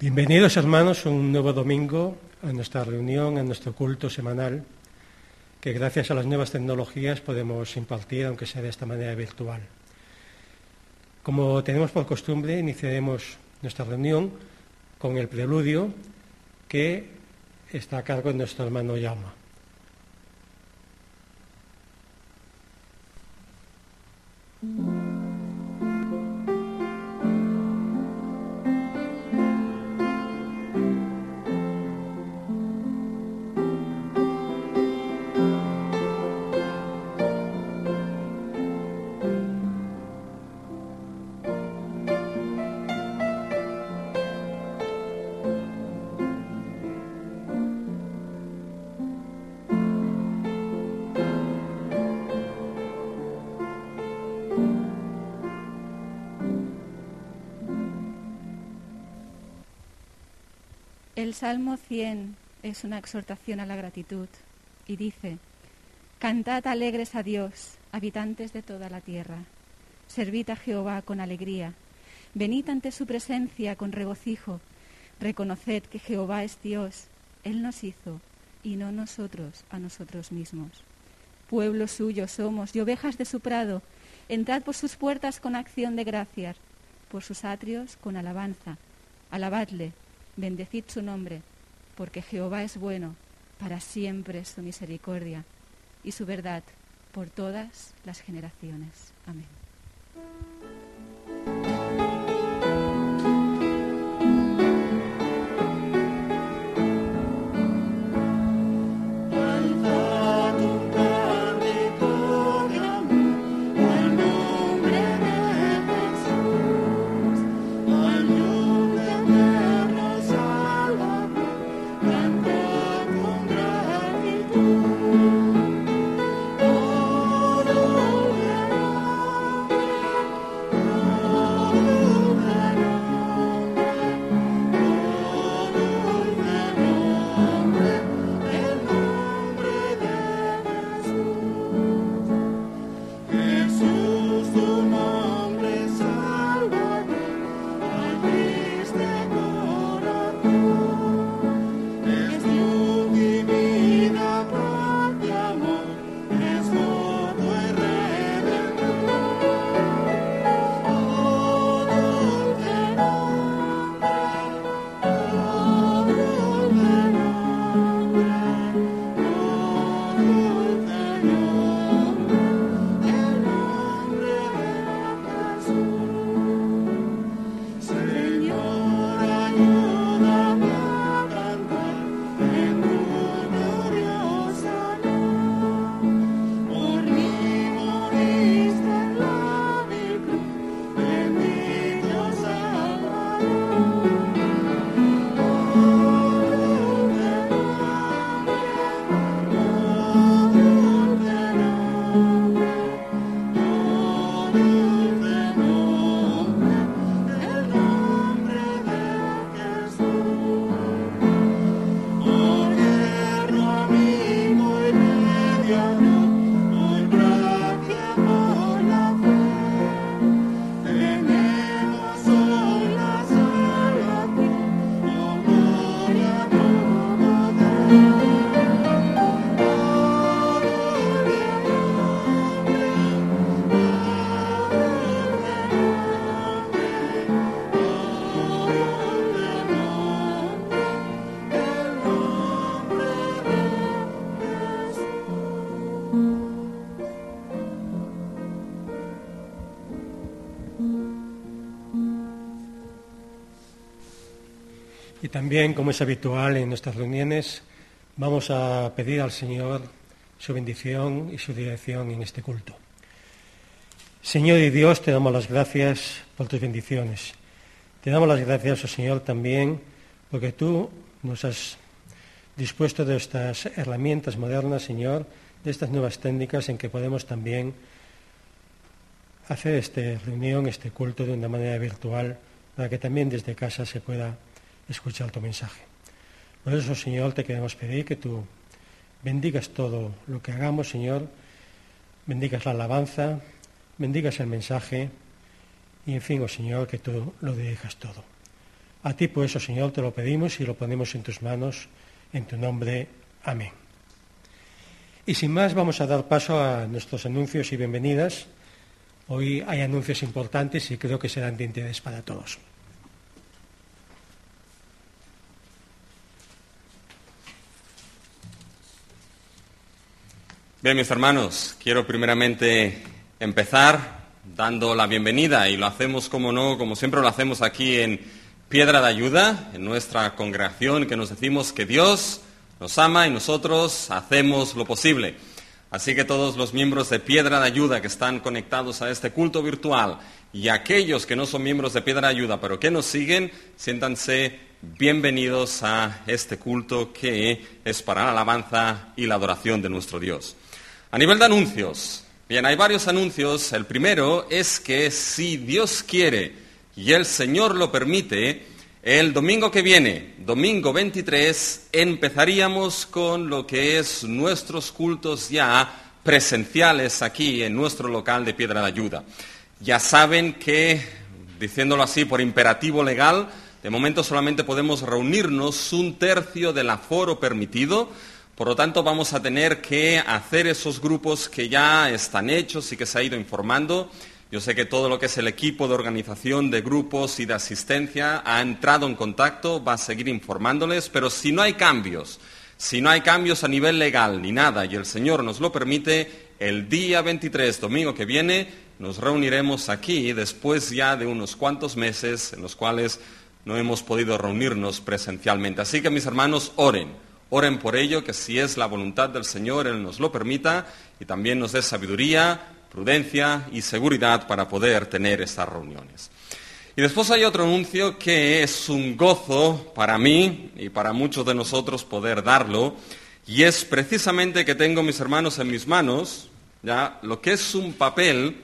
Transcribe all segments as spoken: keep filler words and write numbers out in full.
Bienvenidos, hermanos, un nuevo domingo a nuestra reunión, a nuestro culto semanal, que gracias a las nuevas tecnologías podemos impartir, aunque sea de esta manera virtual. Como tenemos por costumbre, iniciaremos nuestra reunión con el preludio que está a cargo de nuestro hermano Jaume. El Salmo cien es una exhortación a la gratitud y dice: Cantad alegres a Dios, habitantes de toda la tierra. Servid a Jehová con alegría. Venid ante su presencia con regocijo. Reconoced que Jehová es Dios. Él nos hizo y no nosotros a nosotros mismos. Pueblo suyo somos y ovejas de su prado. Entrad por sus puertas con acción de gracias, por sus atrios con alabanza. Alabadle. Bendecid su nombre, porque Jehová es bueno, para siempre es su misericordia y su verdad por todas las generaciones. Amén. Y también, como es habitual en nuestras reuniones, vamos a pedir al Señor su bendición y su dirección en este culto. Señor y Dios, te damos las gracias por tus bendiciones. Te damos las gracias, oh Señor, también porque tú nos has dispuesto de estas herramientas modernas, Señor, de estas nuevas técnicas en que podemos también hacer esta reunión, este culto de una manera virtual, para que también desde casa se pueda escuchar tu mensaje. Por eso, Señor, te queremos pedir que tú bendigas todo lo que hagamos, Señor, bendigas la alabanza, bendigas el mensaje y, en fin, oh Señor, que tú lo dirijas todo. A ti, pues, oh Señor, te lo pedimos y lo ponemos en tus manos, en tu nombre. Amén. Y sin más, vamos a dar paso a nuestros anuncios y bienvenidas. Hoy hay anuncios importantes y creo que serán de interés para todos. Bien, mis hermanos, quiero primeramente empezar dando la bienvenida, y lo hacemos, como no, como siempre lo hacemos aquí en Piedra de Ayuda, en nuestra congregación, que nos decimos que Dios nos ama y nosotros hacemos lo posible. Así que todos los miembros de Piedra de Ayuda que están conectados a este culto virtual y aquellos que no son miembros de Piedra de Ayuda pero que nos siguen, siéntanse bienvenidos a este culto que es para la alabanza y la adoración de nuestro Dios. A nivel de anuncios, bien, hay varios anuncios. El primero es que si Dios quiere y el Señor lo permite, el domingo que viene, domingo veintitrés, empezaríamos con lo que es nuestros cultos ya presenciales aquí en nuestro local de Piedra de Ayuda. Ya saben que, diciéndolo así, por imperativo legal, de momento solamente podemos reunirnos un tercio del aforo permitido. Por lo tanto, vamos a tener que hacer esos grupos que ya están hechos y que se ha ido informando. Yo sé que todo lo que es el equipo de organización de grupos y de asistencia ha entrado en contacto, va a seguir informándoles, pero si no hay cambios, si no hay cambios a nivel legal ni nada, y el Señor nos lo permite, el día veintitrés, domingo que viene, nos reuniremos aquí después ya de unos cuantos meses en los cuales no hemos podido reunirnos presencialmente. Así que, mis hermanos, oren. Oren por ello, que si es la voluntad del Señor, Él nos lo permita y también nos dé sabiduría, prudencia y seguridad para poder tener estas reuniones. Y después hay otro anuncio que es un gozo para mí y para muchos de nosotros poder darlo, y es precisamente que tengo, mis hermanos, en mis manos ya lo que es un papel,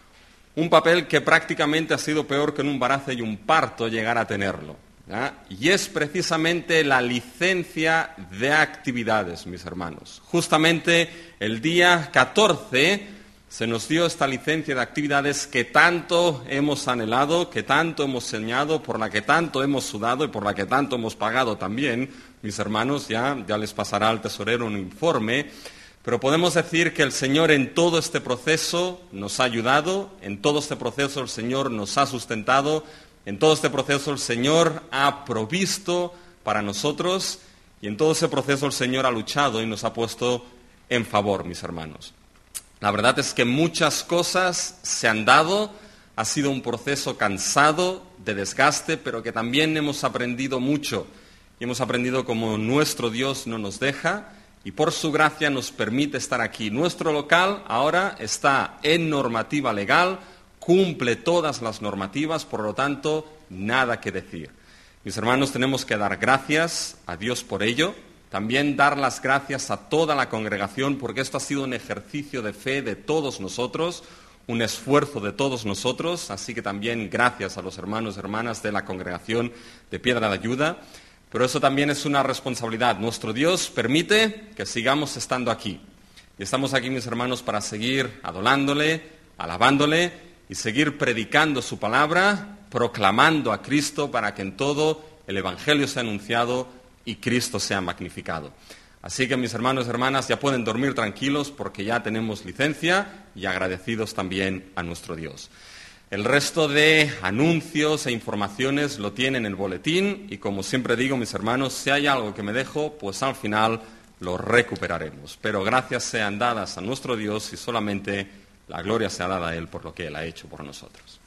un papel que prácticamente ha sido peor que en un embarazo y un parto llegar a tenerlo. ¿Ya? Y es precisamente la licencia de actividades, mis hermanos. Justamente el día catorce se nos dio esta licencia de actividades que tanto hemos anhelado, que tanto hemos soñado, por la que tanto hemos sudado y por la que tanto hemos pagado también, mis hermanos. Ya, ya les pasará al tesorero un informe. Pero podemos decir que el Señor en todo este proceso nos ha ayudado, en todo este proceso el Señor nos ha sustentado, en todo este proceso el Señor ha provisto para nosotros y en todo ese proceso el Señor ha luchado y nos ha puesto en favor, mis hermanos. La verdad es que muchas cosas se han dado, ha sido un proceso cansado, de desgaste, pero que también hemos aprendido mucho. Y hemos aprendido cómo nuestro Dios no nos deja y por su gracia nos permite estar aquí. Nuestro local ahora está en normativa legal, cumple todas las normativas, por lo tanto, nada que decir. Mis hermanos, tenemos que dar gracias a Dios por ello, también dar las gracias a toda la congregación, porque esto ha sido un ejercicio de fe de todos nosotros, un esfuerzo de todos nosotros, así que también gracias a los hermanos y hermanas de la congregación de Piedra de Ayuda, pero eso también es una responsabilidad. Nuestro Dios permite que sigamos estando aquí, y estamos aquí, mis hermanos, para seguir adorándole, alabándole, y seguir predicando su palabra, proclamando a Cristo para que en todo el Evangelio sea anunciado y Cristo sea magnificado. Así que, mis hermanos y hermanas, ya pueden dormir tranquilos porque ya tenemos licencia y agradecidos también a nuestro Dios. El resto de anuncios e informaciones lo tienen en el boletín y, como siempre digo, mis hermanos, si hay algo que me dejo, pues al final lo recuperaremos. Pero gracias sean dadas a nuestro Dios y solamente la gloria sea dada a Él por lo que Él ha hecho por nosotros.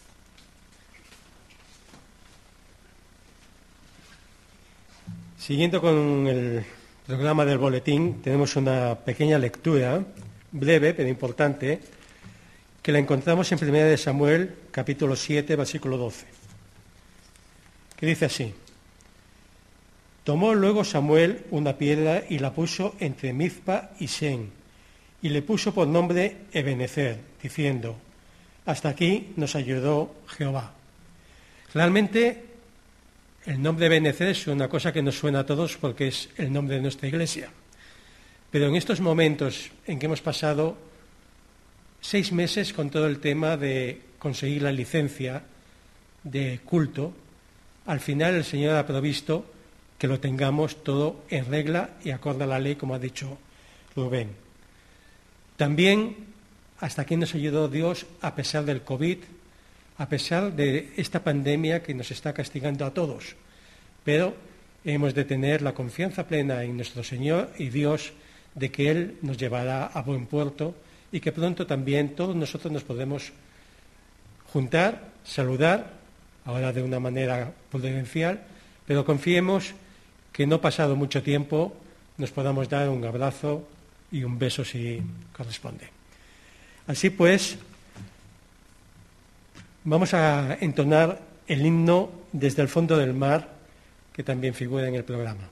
Siguiendo con el programa del boletín, tenemos una pequeña lectura, breve pero importante, que la encontramos en Primera de Samuel, capítulo siete, versículo doce, que dice así: Tomó luego Samuel una piedra y la puso entre Mizpa y Sen, y le puso por nombre Ebenezer, diciendo: hasta aquí nos ayudó Jehová. Realmente el nombre Ebenezer es una cosa que nos suena a todos porque es el nombre de nuestra iglesia. Pero en estos momentos en que hemos pasado seis meses con todo el tema de conseguir la licencia de culto, al final el Señor ha provisto que lo tengamos todo en regla y acorde a la ley, como ha dicho Rubén. También hasta aquí nos ayudó Dios a pesar del COVID, a pesar de esta pandemia que nos está castigando a todos. Pero hemos de tener la confianza plena en nuestro Señor y Dios de que Él nos llevará a buen puerto y que pronto también todos nosotros nos podemos juntar, saludar, ahora de una manera prudencial, pero confiemos que no pasado mucho tiempo nos podamos dar un abrazo y un beso si corresponde. Así pues, vamos a entonar el himno Desde el fondo del mar, que también figura en el programa.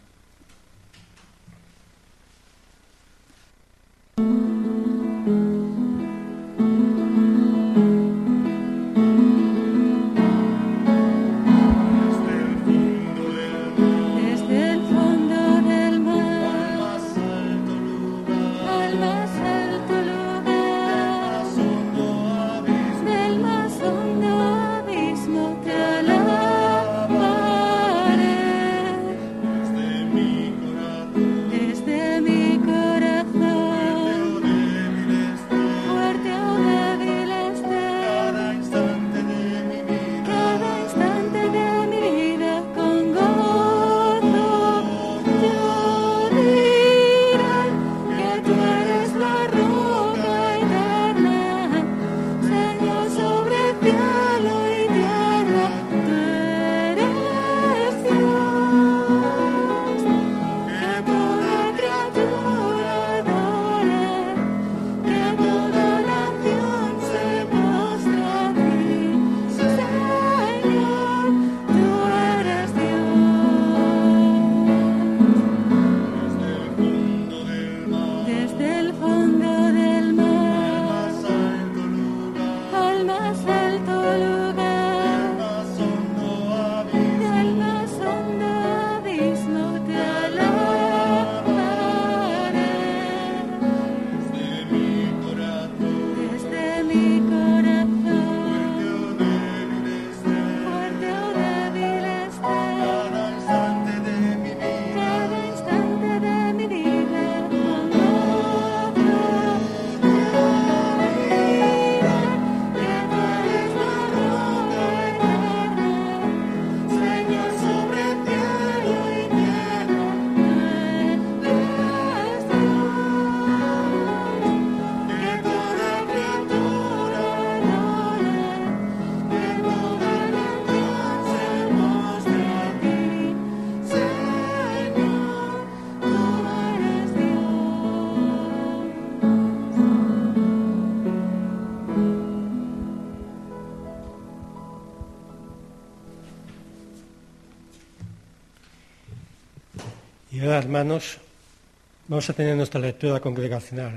Y ahora, hermanos, vamos a tener nuestra lectura congregacional.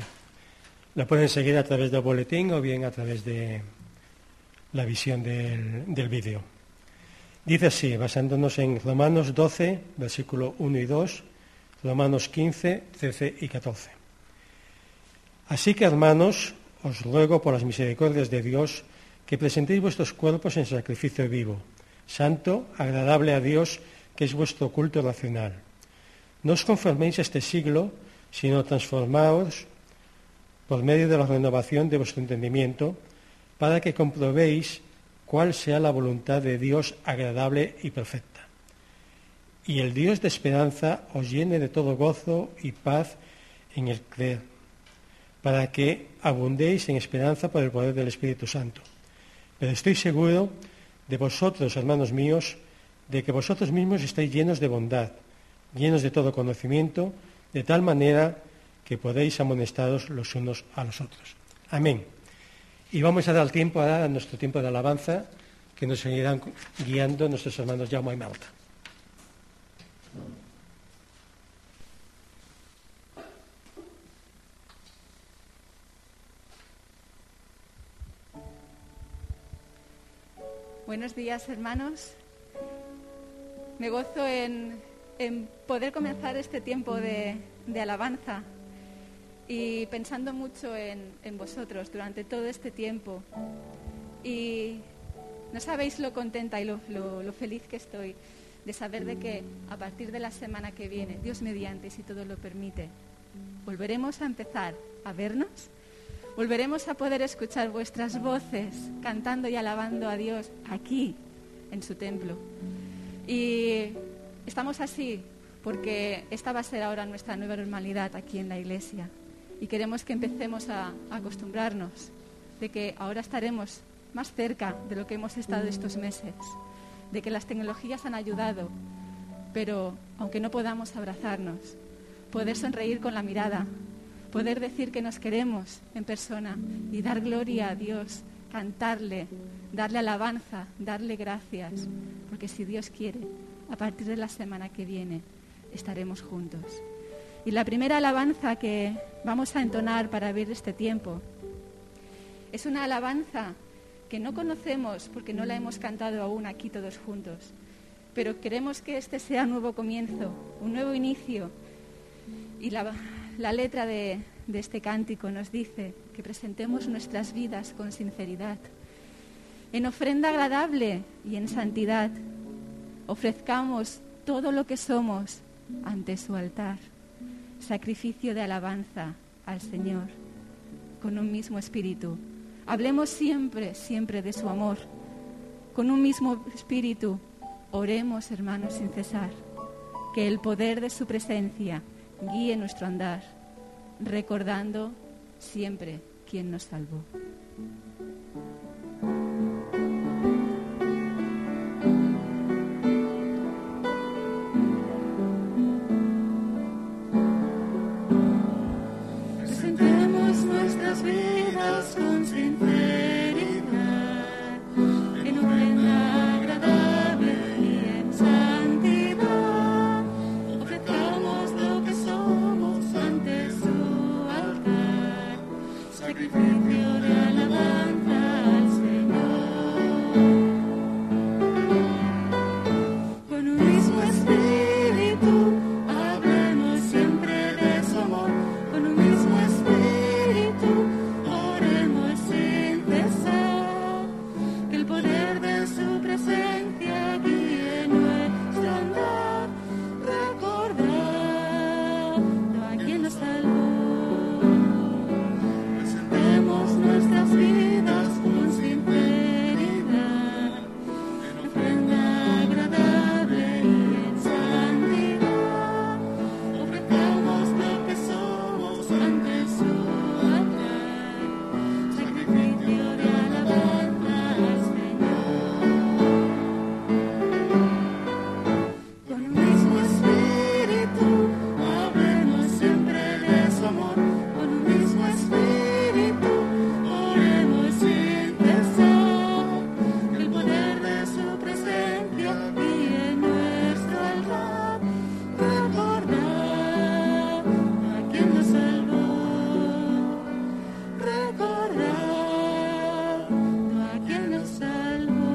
La pueden seguir a través del boletín o bien a través de la visión del, del vídeo. Dice así, basándonos en Romanos doce, versículo uno y dos, Romanos quince, trece y catorce. Así que, hermanos, os ruego por las misericordias de Dios que presentéis vuestros cuerpos en sacrificio vivo, santo, agradable a Dios, que es vuestro culto racional. No os conforméis a este siglo, sino transformaos por medio de la renovación de vuestro entendimiento, para que comprobéis cuál sea la voluntad de Dios agradable y perfecta. Y el Dios de esperanza os llene de todo gozo y paz en el creer, para que abundéis en esperanza por el poder del Espíritu Santo. Pero estoy seguro de vosotros, hermanos míos, de que vosotros mismos estáis llenos de bondad, llenos de todo conocimiento, de tal manera que podéis amonestaros los unos a los otros. Amén. Y vamos a dar tiempo ahora a nuestro tiempo de alabanza, que nos seguirán guiando nuestros hermanos Jaume y Marta. Buenos días, hermanos. Me gozo en, en poder comenzar este tiempo de, de alabanza y pensando mucho en, en vosotros durante todo este tiempo. Y No sabéis lo contenta y lo, lo, lo feliz que estoy de saber de que a partir de la semana que viene, Dios mediante, si todo lo permite, volveremos a empezar a vernos, volveremos a poder escuchar vuestras voces cantando y alabando a Dios aquí, en su templo. Y estamos así porque esta va a ser ahora nuestra nueva normalidad aquí en la iglesia. Y queremos que empecemos a, a acostumbrarnos de que ahora estaremos más cerca de lo que hemos estado estos meses, de que las tecnologías han ayudado, pero aunque no podamos abrazarnos, poder sonreír con la mirada, poder decir que nos queremos en persona y dar gloria a Dios, cantarle, darle alabanza, darle gracias, porque si Dios quiere, a partir de la semana que viene estaremos juntos. Y la primera alabanza que vamos a entonar para abrir este tiempo es una alabanza que no conocemos porque no la hemos cantado aún aquí todos juntos, pero queremos que este sea un nuevo comienzo, un nuevo inicio. Y la, la letra de, de este cántico nos dice que presentemos nuestras vidas con sinceridad, en ofrenda agradable y en santidad. Ofrezcamos todo lo que somos ante su altar, sacrificio de alabanza al Señor, con un mismo espíritu. Hablemos siempre, siempre de su amor. Con un mismo espíritu, oremos, hermanos, sin cesar. Que el poder de su presencia guíe nuestro andar, recordando siempre quién nos salvó. Presentemos nuestras vidas con sinceridad, en ofrenda agradable y en santidad. Ofrezcamos lo que somos ante su altar, sacrificio de alabanza al Señor. Con un mismo espíritu hablemos siempre de su amor, con un mismo espíritu oremos sin cesar, que el poder de su presencia guíe nuestro andar, recordando a quien nos salvó. Presentemos nuestras vidas con sinceridad, en ofrenda agradable y en santidad. Ofrezcamos lo que somos ante su altar, sacrificio de alabanza al Señor. Con un mismo espíritu hablemos siempre de su amor, con un mismo espíritu oremos sin cesar, que el poder de su presencia guíe nuestro altar, recordar a quien nos salvó, recordar a quien nos salvó.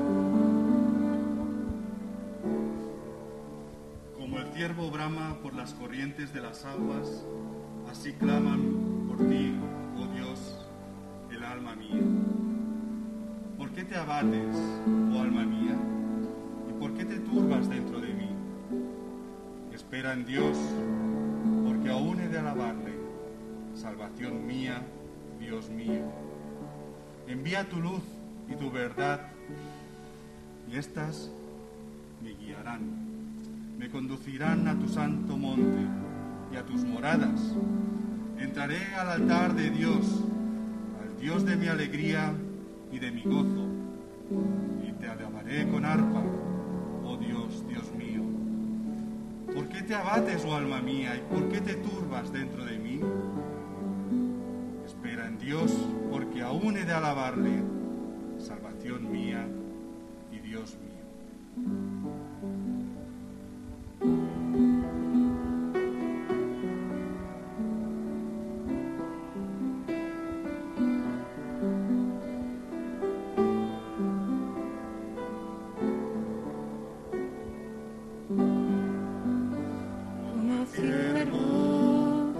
Como el ciervo brama por las corrientes de las aguas, así claman por ti, oh Dios, el alma mía. ¿Por qué te abates, oh alma mía? ¿Y por qué te turbas dentro de mí? Espera en Dios, porque aún he de alabarle, salvación mía, Dios mío. Envía tu luz y tu verdad, y éstas me guiarán. Me conducirán a tu santo monte y a tus moradas. Entraré al altar de Dios, al Dios de mi alegría y de mi gozo, y te alabaré con arpa, oh Dios, Dios mío. ¿Por qué te abates, oh alma mía, y por qué te turbas dentro de mí? Espera en Dios, porque aún he de alabarle, salvación mía y Dios mío. Como ciervo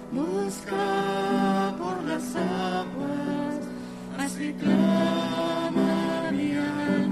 busca por las aguas, así clama mi alma.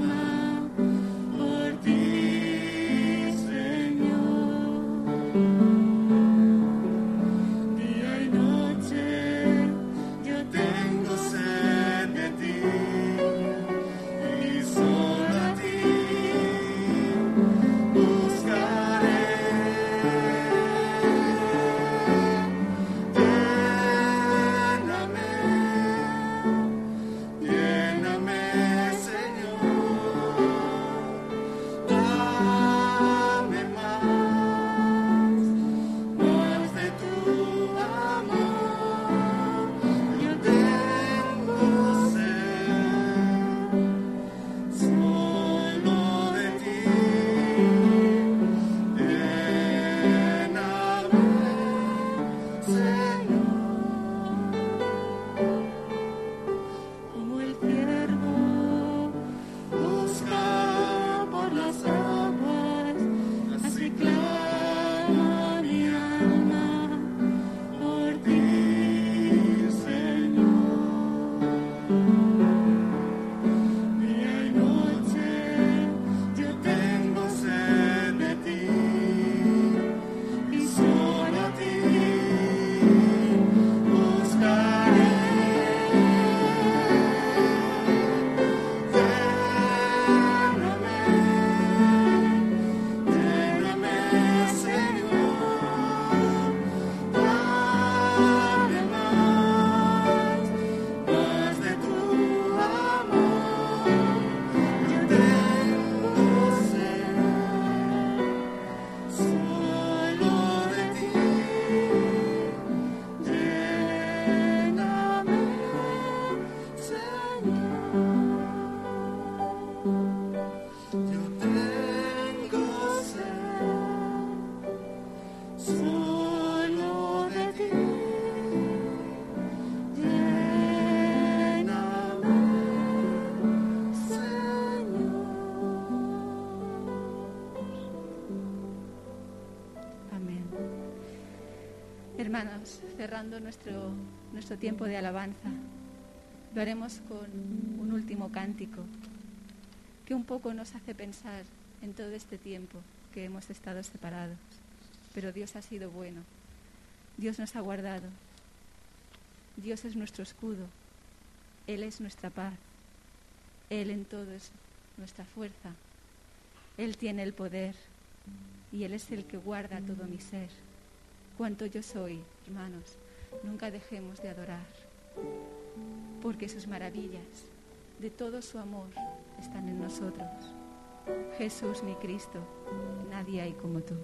Hermanos, cerrando nuestro, nuestro tiempo de alabanza, lo haremos con un último cántico que un poco nos hace pensar en todo este tiempo que hemos estado separados. Pero Dios ha sido bueno, Dios nos ha guardado, Dios es nuestro escudo, Él es nuestra paz, Él en todo es nuestra fuerza, Él tiene el poder y Él es el que guarda todo mi ser. Cuanto yo soy, hermanos, nunca dejemos de adorar, porque sus maravillas, de todo su amor, están en nosotros. Jesús, mi Cristo, nadie hay como tú.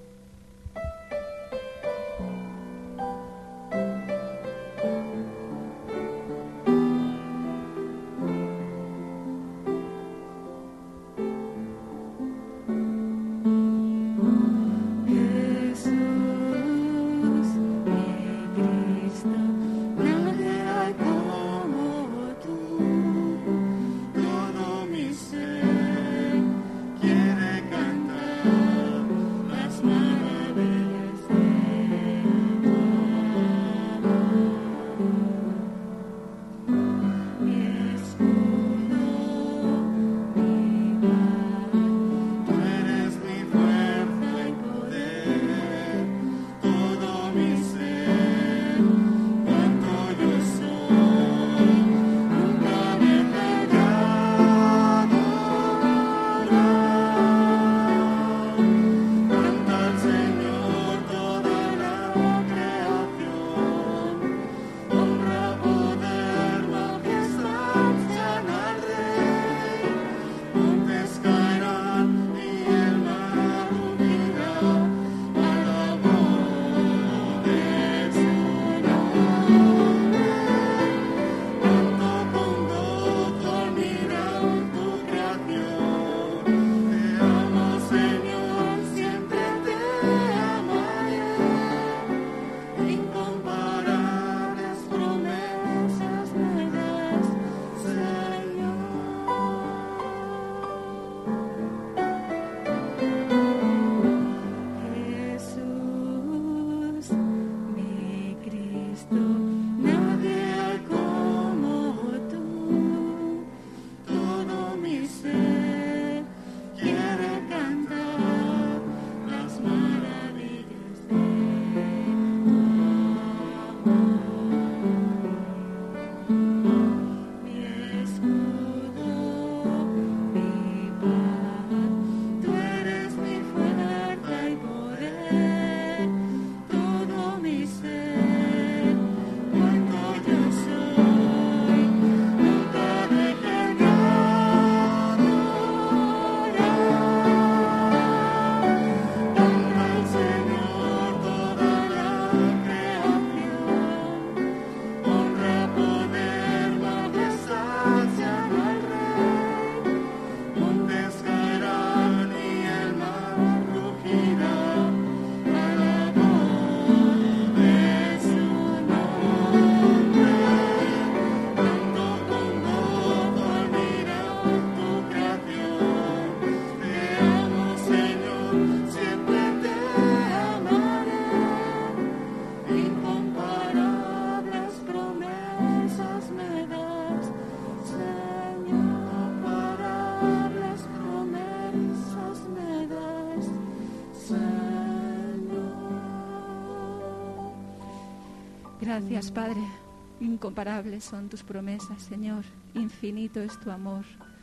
Gracias, Padre. Incomparables son tus promesas, Señor. Infinito es tu amor.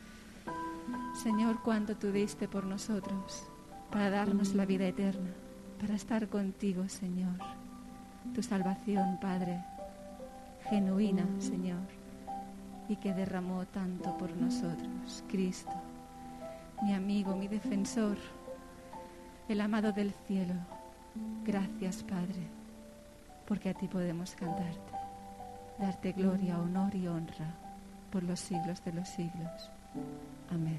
Señor, cuánto tú diste por nosotros para darnos la vida eterna, para estar contigo, Señor. Tu salvación, Padre, genuina, Señor, y que derramó tanto por nosotros. Cristo, mi amigo, mi defensor, el amado del cielo. Gracias, Padre, porque a ti podemos cantarte, darte gloria, honor y honra por los siglos de los siglos. Amén.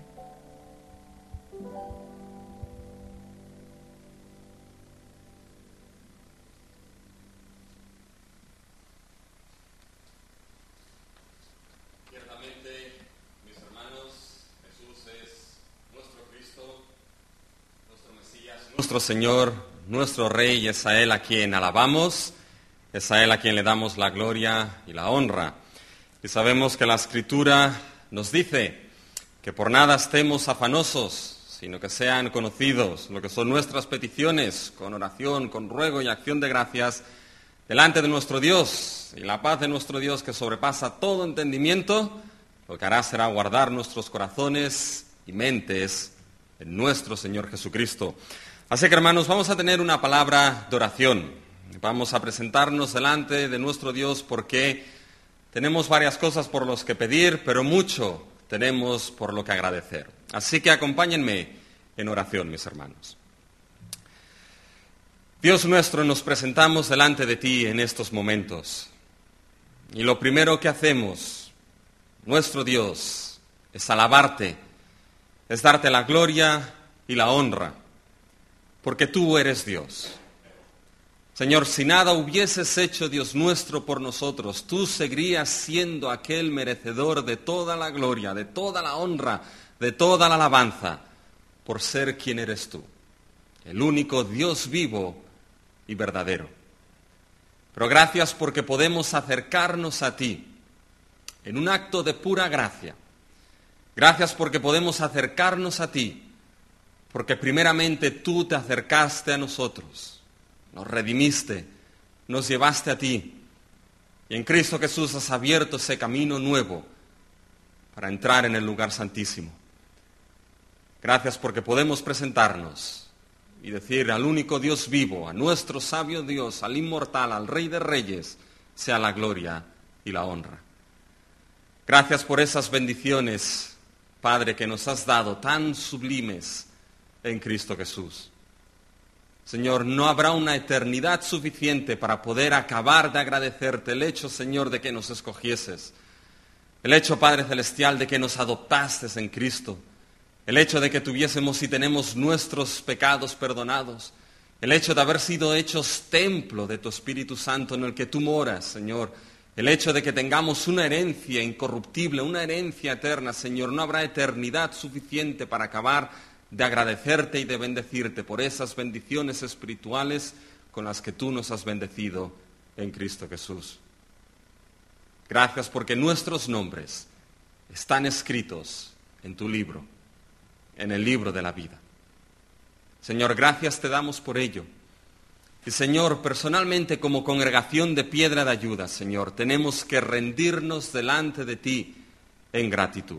Ciertamente, mis hermanos, Jesús es nuestro Cristo, nuestro Mesías, nuestro Señor, nuestro Rey, es a Él a quien alabamos. Es a Él a quien le damos la gloria y la honra. Y sabemos que la Escritura nos dice que por nada estemos afanosos, sino que sean conocidos lo que son nuestras peticiones, con oración, con ruego y acción de gracias, delante de nuestro Dios. Y la paz de nuestro Dios, que sobrepasa todo entendimiento, lo que hará será guardar nuestros corazones y mentes en nuestro Señor Jesucristo. Así que, hermanos, vamos a tener una palabra de oración. Vamos a presentarnos delante de nuestro Dios porque tenemos varias cosas por las que pedir, pero mucho tenemos por lo que agradecer. Así que acompáñenme en oración, mis hermanos. Dios nuestro, nos presentamos delante de ti en estos momentos. Y lo primero que hacemos, nuestro Dios, es alabarte, es darte la gloria y la honra, porque tú eres Dios. Señor, si nada hubieses hecho, Dios nuestro, por nosotros, tú seguirías siendo aquel merecedor de toda la gloria, de toda la honra, de toda la alabanza, por ser quien eres tú, el único Dios vivo y verdadero. Pero gracias porque podemos acercarnos a ti en un acto de pura gracia. Gracias porque podemos acercarnos a ti, porque primeramente tú te acercaste a nosotros. Nos redimiste, nos llevaste a ti, y en Cristo Jesús has abierto ese camino nuevo para entrar en el lugar santísimo. Gracias porque podemos presentarnos y decir al único Dios vivo, a nuestro sabio Dios, al inmortal, al Rey de Reyes, sea la gloria y la honra. Gracias por esas bendiciones, Padre, que nos has dado tan sublimes en Cristo Jesús. Señor, no habrá una eternidad suficiente para poder acabar de agradecerte el hecho, Señor, de que nos escogieses. El hecho, Padre Celestial, de que nos adoptaste en Cristo. El hecho de que tuviésemos y tenemos nuestros pecados perdonados. El hecho de haber sido hechos templo de tu Espíritu Santo en el que tú moras, Señor. El hecho de que tengamos una herencia incorruptible, una herencia eterna, Señor. No habrá eternidad suficiente para acabar de agradecerte y de bendecirte por esas bendiciones espirituales con las que tú nos has bendecido en Cristo Jesús. Gracias porque nuestros nombres están escritos en tu libro, en el libro de la vida. Señor, gracias te damos por ello. Y Señor, personalmente como congregación de Piedra de Ayuda, Señor, tenemos que rendirnos delante de ti en gratitud.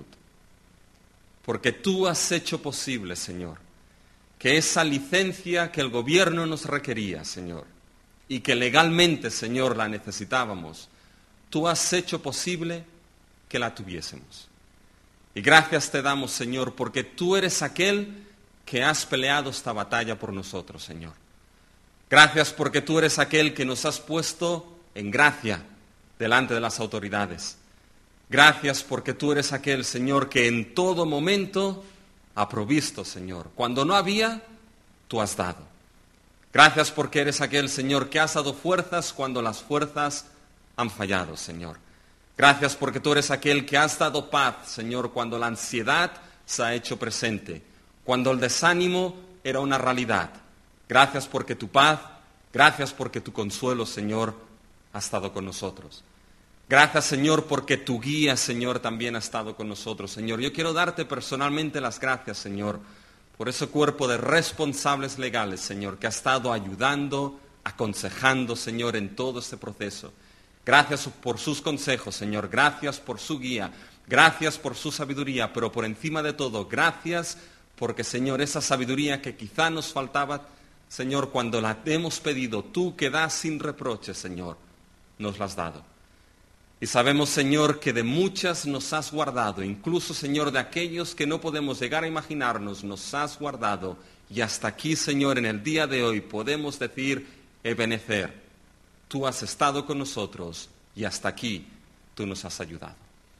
Porque tú has hecho posible, Señor, que esa licencia que el gobierno nos requería, Señor, y que legalmente, Señor, la necesitábamos, tú has hecho posible que la tuviésemos. Y gracias te damos, Señor, porque tú eres aquel que has peleado esta batalla por nosotros, Señor. Gracias porque tú eres aquel que nos has puesto en gracia delante de las autoridades. Gracias porque tú eres aquel, Señor, que en todo momento ha provisto, Señor. Cuando no había, tú has dado. Gracias porque eres aquel, Señor, que has dado fuerzas cuando las fuerzas han fallado, Señor. Gracias porque tú eres aquel que has dado paz, Señor, cuando la ansiedad se ha hecho presente, cuando el desánimo era una realidad. Gracias porque tu paz, gracias porque tu consuelo, Señor, ha estado con nosotros. Gracias, Señor, porque tu guía, Señor, también ha estado con nosotros, Señor. Yo quiero darte personalmente las gracias, Señor, por ese cuerpo de responsables legales, Señor, que ha estado ayudando, aconsejando, Señor, en todo este proceso. Gracias por sus consejos, Señor. Gracias por su guía. Gracias por su sabiduría, pero por encima de todo, gracias porque, Señor, esa sabiduría que quizá nos faltaba, Señor, cuando la hemos pedido, tú que das sin reproche, Señor, nos la has dado. Y sabemos, Señor, que de muchas nos has guardado, incluso, Señor, de aquellos que no podemos llegar a imaginarnos, nos has guardado. Y hasta aquí, Señor, en el día de hoy podemos decir, Ebenezer, tú has estado con nosotros y hasta aquí tú nos has ayudado.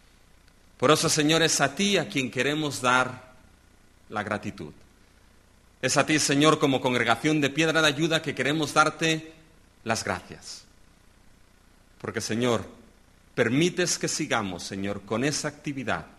Por eso, Señor, es a ti a quien queremos dar la gratitud. Es a ti, Señor, como congregación de Piedra de Ayuda que queremos darte las gracias. Porque, Señor, permites que sigamos, Señor, con esa actividad.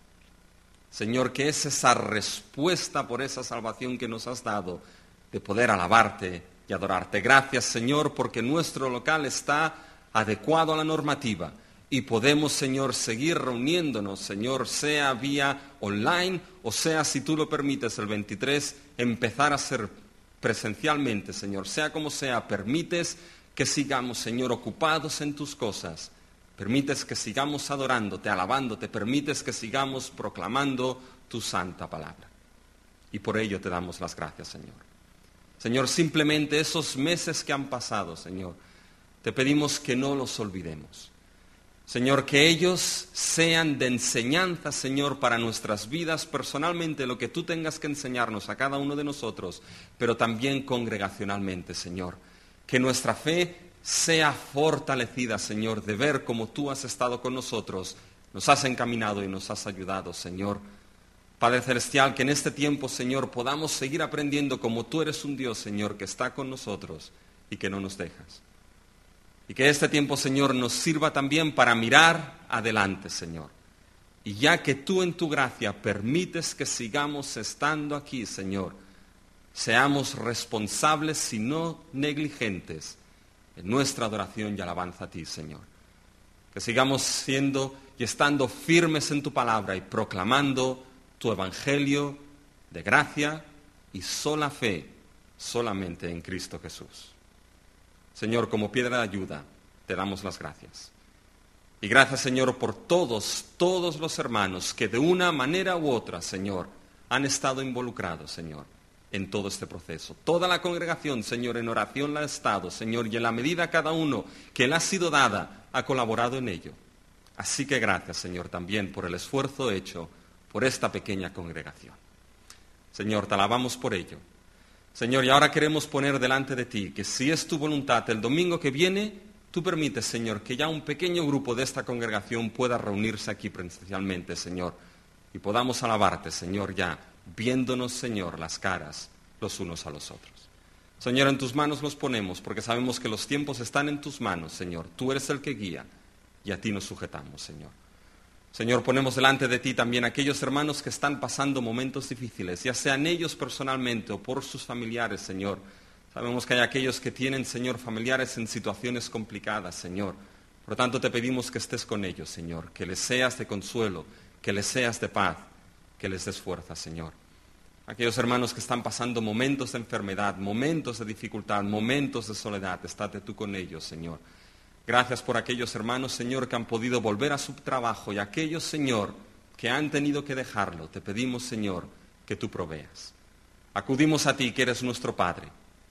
Señor, que es esa respuesta por esa salvación que nos has dado, de poder alabarte y y adorarte. Gracias, Señor, porque nuestro local está adecuado a la normativa y podemos, Señor, seguir reuniéndonos, Señor, sea vía online o sea, si tú lo permites, el veintitrés, empezar a ser presencialmente, Señor. Sea como sea, permites que sigamos, Señor, ocupados en tus cosas. Permites que sigamos adorándote, alabándote, permites que sigamos proclamando tu santa palabra. Y por ello te damos las gracias, Señor. Señor, simplemente esos meses que han pasado, Señor, te pedimos que no los olvidemos. Señor, que ellos sean de enseñanza, Señor, para nuestras vidas personalmente, lo que tú tengas que enseñarnos a cada uno de nosotros, pero también congregacionalmente, Señor. Que nuestra fe sea fortalecida, Señor, de ver cómo tú has estado con nosotros, nos has encaminado y nos has ayudado, Señor. Padre Celestial, que en este tiempo, Señor, podamos seguir aprendiendo como tú eres un Dios, Señor, que está con nosotros y que no nos dejas. Y que este tiempo, Señor, nos sirva también para mirar adelante, Señor. Y ya que tú en tu gracia permites que sigamos estando aquí, Señor, seamos responsables y no negligentes en nuestra adoración y alabanza a ti, Señor. Que sigamos siendo y estando firmes en tu palabra y proclamando tu evangelio de gracia y sola fe solamente en Cristo Jesús. Señor, como piedra de ayuda, te damos las gracias. Y gracias, Señor, por todos, todos los hermanos que de una manera u otra, Señor, han estado involucrados, Señor, en todo este proceso. Toda la congregación, Señor, en oración la ha estado, Señor, y en la medida cada uno que le ha sido dada, ha colaborado en ello. Así que gracias, Señor, también por el esfuerzo hecho por esta pequeña congregación. Señor, te alabamos por ello. Señor, y ahora queremos poner delante de ti que si es tu voluntad, el domingo que viene, tú permites, Señor, que ya un pequeño grupo de esta congregación pueda reunirse aquí presencialmente, Señor, y podamos alabarte, Señor, ya viéndonos, Señor, las caras los unos a los otros. Señor, en tus manos los ponemos, porque sabemos que los tiempos están en tus manos, Señor. Tú eres el que guía, y a ti nos sujetamos, Señor. Señor, ponemos delante de ti también aquellos hermanos que están pasando momentos difíciles, ya sean ellos personalmente o por sus familiares, Señor. Sabemos que hay aquellos que tienen, Señor, familiares en situaciones complicadas, Señor. Por lo tanto, te pedimos que estés con ellos, Señor, que les seas de consuelo, que les seas de paz, que les des fuerza, Señor. Aquellos hermanos que están pasando momentos de enfermedad, momentos de dificultad, momentos de soledad, estate tú con ellos, Señor. Gracias por aquellos hermanos, Señor, que han podido volver a su trabajo y aquellos, Señor, que han tenido que dejarlo. Te pedimos, Señor, que tú proveas. Acudimos a ti, que eres nuestro Padre,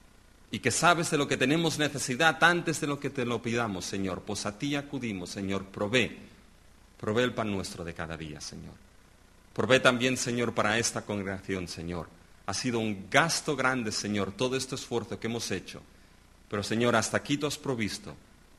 y que sabes de lo que tenemos necesidad antes de lo que te lo pidamos, Señor. Pues a ti acudimos, Señor, provee, provee el pan nuestro de cada día, Señor. Provee también, Señor, para esta congregación, Señor. Ha sido un gasto grande, Señor, todo este esfuerzo que hemos hecho. Pero, Señor, hasta aquí tú has provisto.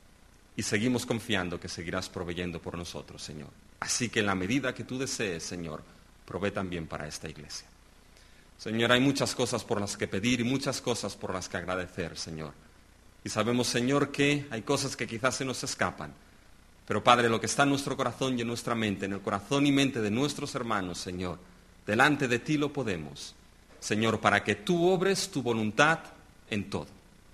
Y seguimos confiando que seguirás proveyendo por nosotros, Señor. Así que en la medida que tú desees, Señor, provee también para esta iglesia. Señor, hay muchas cosas por las que pedir y muchas cosas por las que agradecer, Señor. Y sabemos, Señor, que hay cosas que quizás se nos escapan. Pero, Padre, lo que está en nuestro corazón y en nuestra mente, en el corazón y mente de nuestros hermanos, Señor, delante de ti lo podemos, Señor, para que tú obres tu voluntad en todo.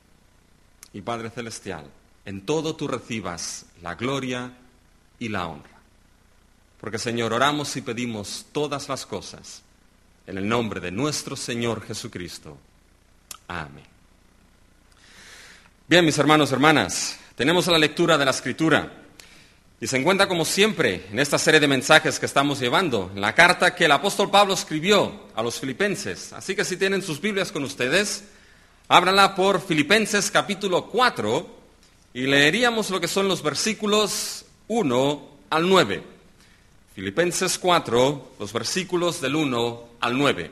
Y, Padre Celestial, en todo tú recibas la gloria y la honra. Porque, Señor, oramos y pedimos todas las cosas en el nombre de nuestro Señor Jesucristo. Amén. Bien, mis hermanos y hermanas, tenemos la lectura de la Escritura. Y se encuentra, como siempre, en esta serie de mensajes que estamos llevando, en la carta que el apóstol Pablo escribió a los filipenses. Así que si tienen sus Biblias con ustedes, ábranla por Filipenses capítulo cuatro, y leeríamos lo que son los versículos uno al nueve. Filipenses cuatro, los versículos del uno al nueve.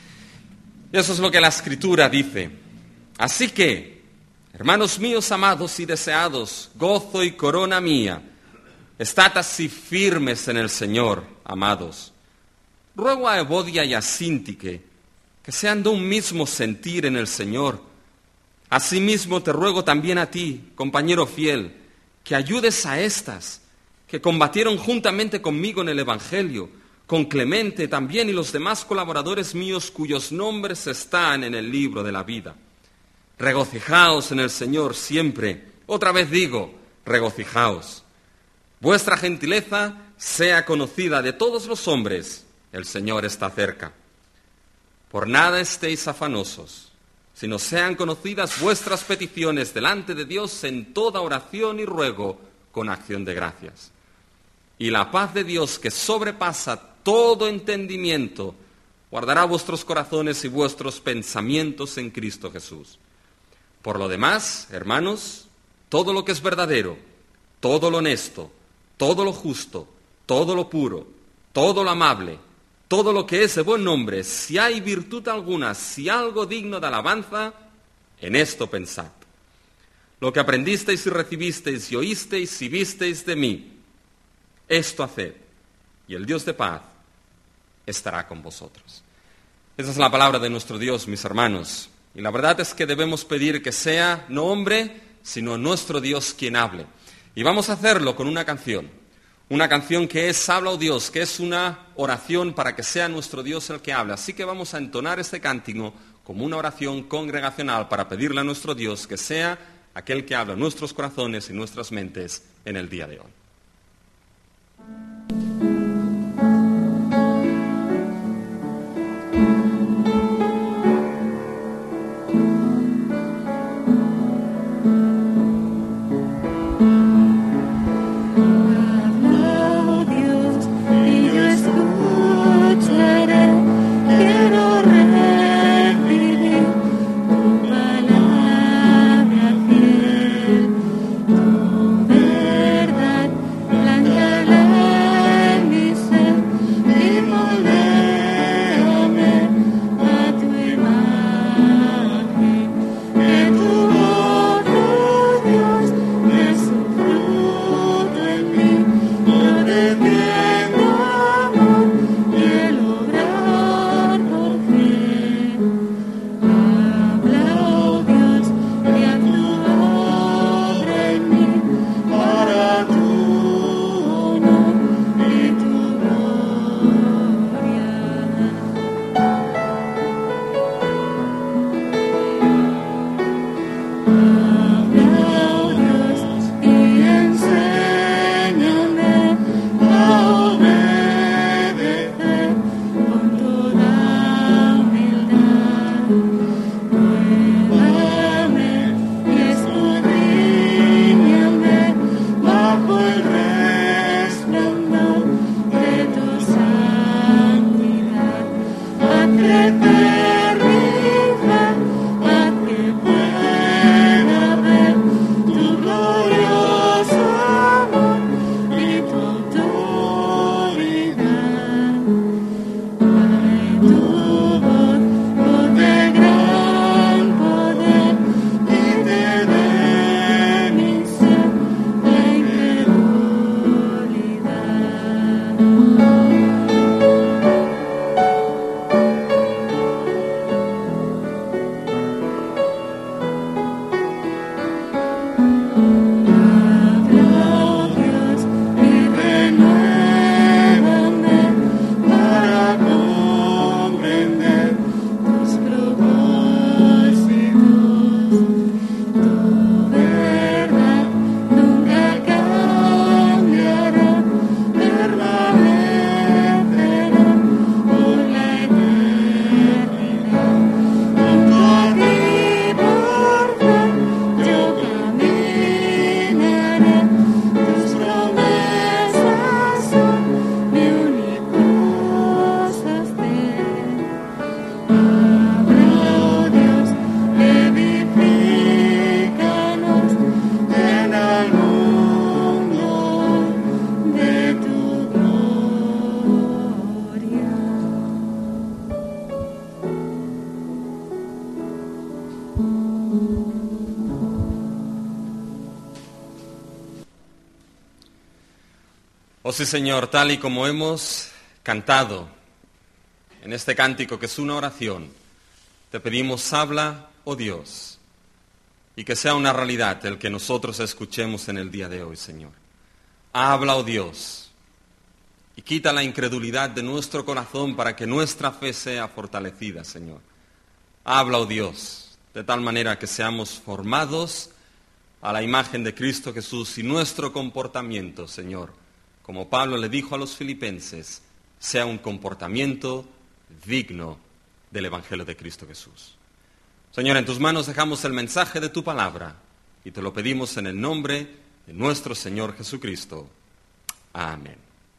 Y eso es lo que la Escritura dice. Así que, hermanos míos amados y deseados, gozo y corona mía, estad así firmes en el Señor, amados. Ruego a Evodia y a Síntique que sean de un mismo sentir en el Señor. Asimismo te ruego también a ti, compañero fiel, que ayudes a estas que combatieron juntamente conmigo en el Evangelio, con Clemente también y los demás colaboradores míos cuyos nombres están en el libro de la vida. Regocijaos en el Señor siempre. Otra vez digo, regocijaos. Vuestra gentileza sea conocida de todos los hombres. El Señor está cerca. Por nada estéis afanosos, sino sean conocidas vuestras peticiones delante de Dios en toda oración y ruego con acción de gracias. Y la paz de Dios, que sobrepasa todo entendimiento, guardará vuestros corazones y vuestros pensamientos en Cristo Jesús. Por lo demás, hermanos, todo lo que es verdadero, todo lo honesto, todo lo justo, todo lo puro, todo lo amable, todo lo que es de buen nombre, si hay virtud alguna, si algo digno de alabanza, en esto pensad. Lo que aprendisteis y recibisteis y oísteis y visteis de mí, esto haced, y el Dios de paz estará con vosotros. Esa es la palabra de nuestro Dios, mis hermanos. Y la verdad es que debemos pedir que sea no hombre, sino nuestro Dios quien hable. Y vamos a hacerlo con una canción. Una canción que es Habla, oh Dios, que es una oración para que sea nuestro Dios el que habla. Así que vamos a entonar este cántico como una oración congregacional para pedirle a nuestro Dios que sea aquel que habla en nuestros corazones y nuestras mentes en el día de hoy. Oh sí, Señor, tal y como hemos cantado en este cántico que es una oración, te pedimos, habla, oh Dios, y que sea una realidad el que nosotros escuchemos en el día de hoy, Señor. Habla, oh Dios, y quita la incredulidad de nuestro corazón para que nuestra fe sea fortalecida, Señor. Habla, oh Dios, de tal manera que seamos formados a la imagen de Cristo Jesús y nuestro comportamiento, Señor, como Pablo le dijo a los filipenses, sea un comportamiento digno del Evangelio de Cristo Jesús. Señor, en tus manos dejamos el mensaje de tu palabra y te lo pedimos en el nombre de nuestro Señor Jesucristo. Amén.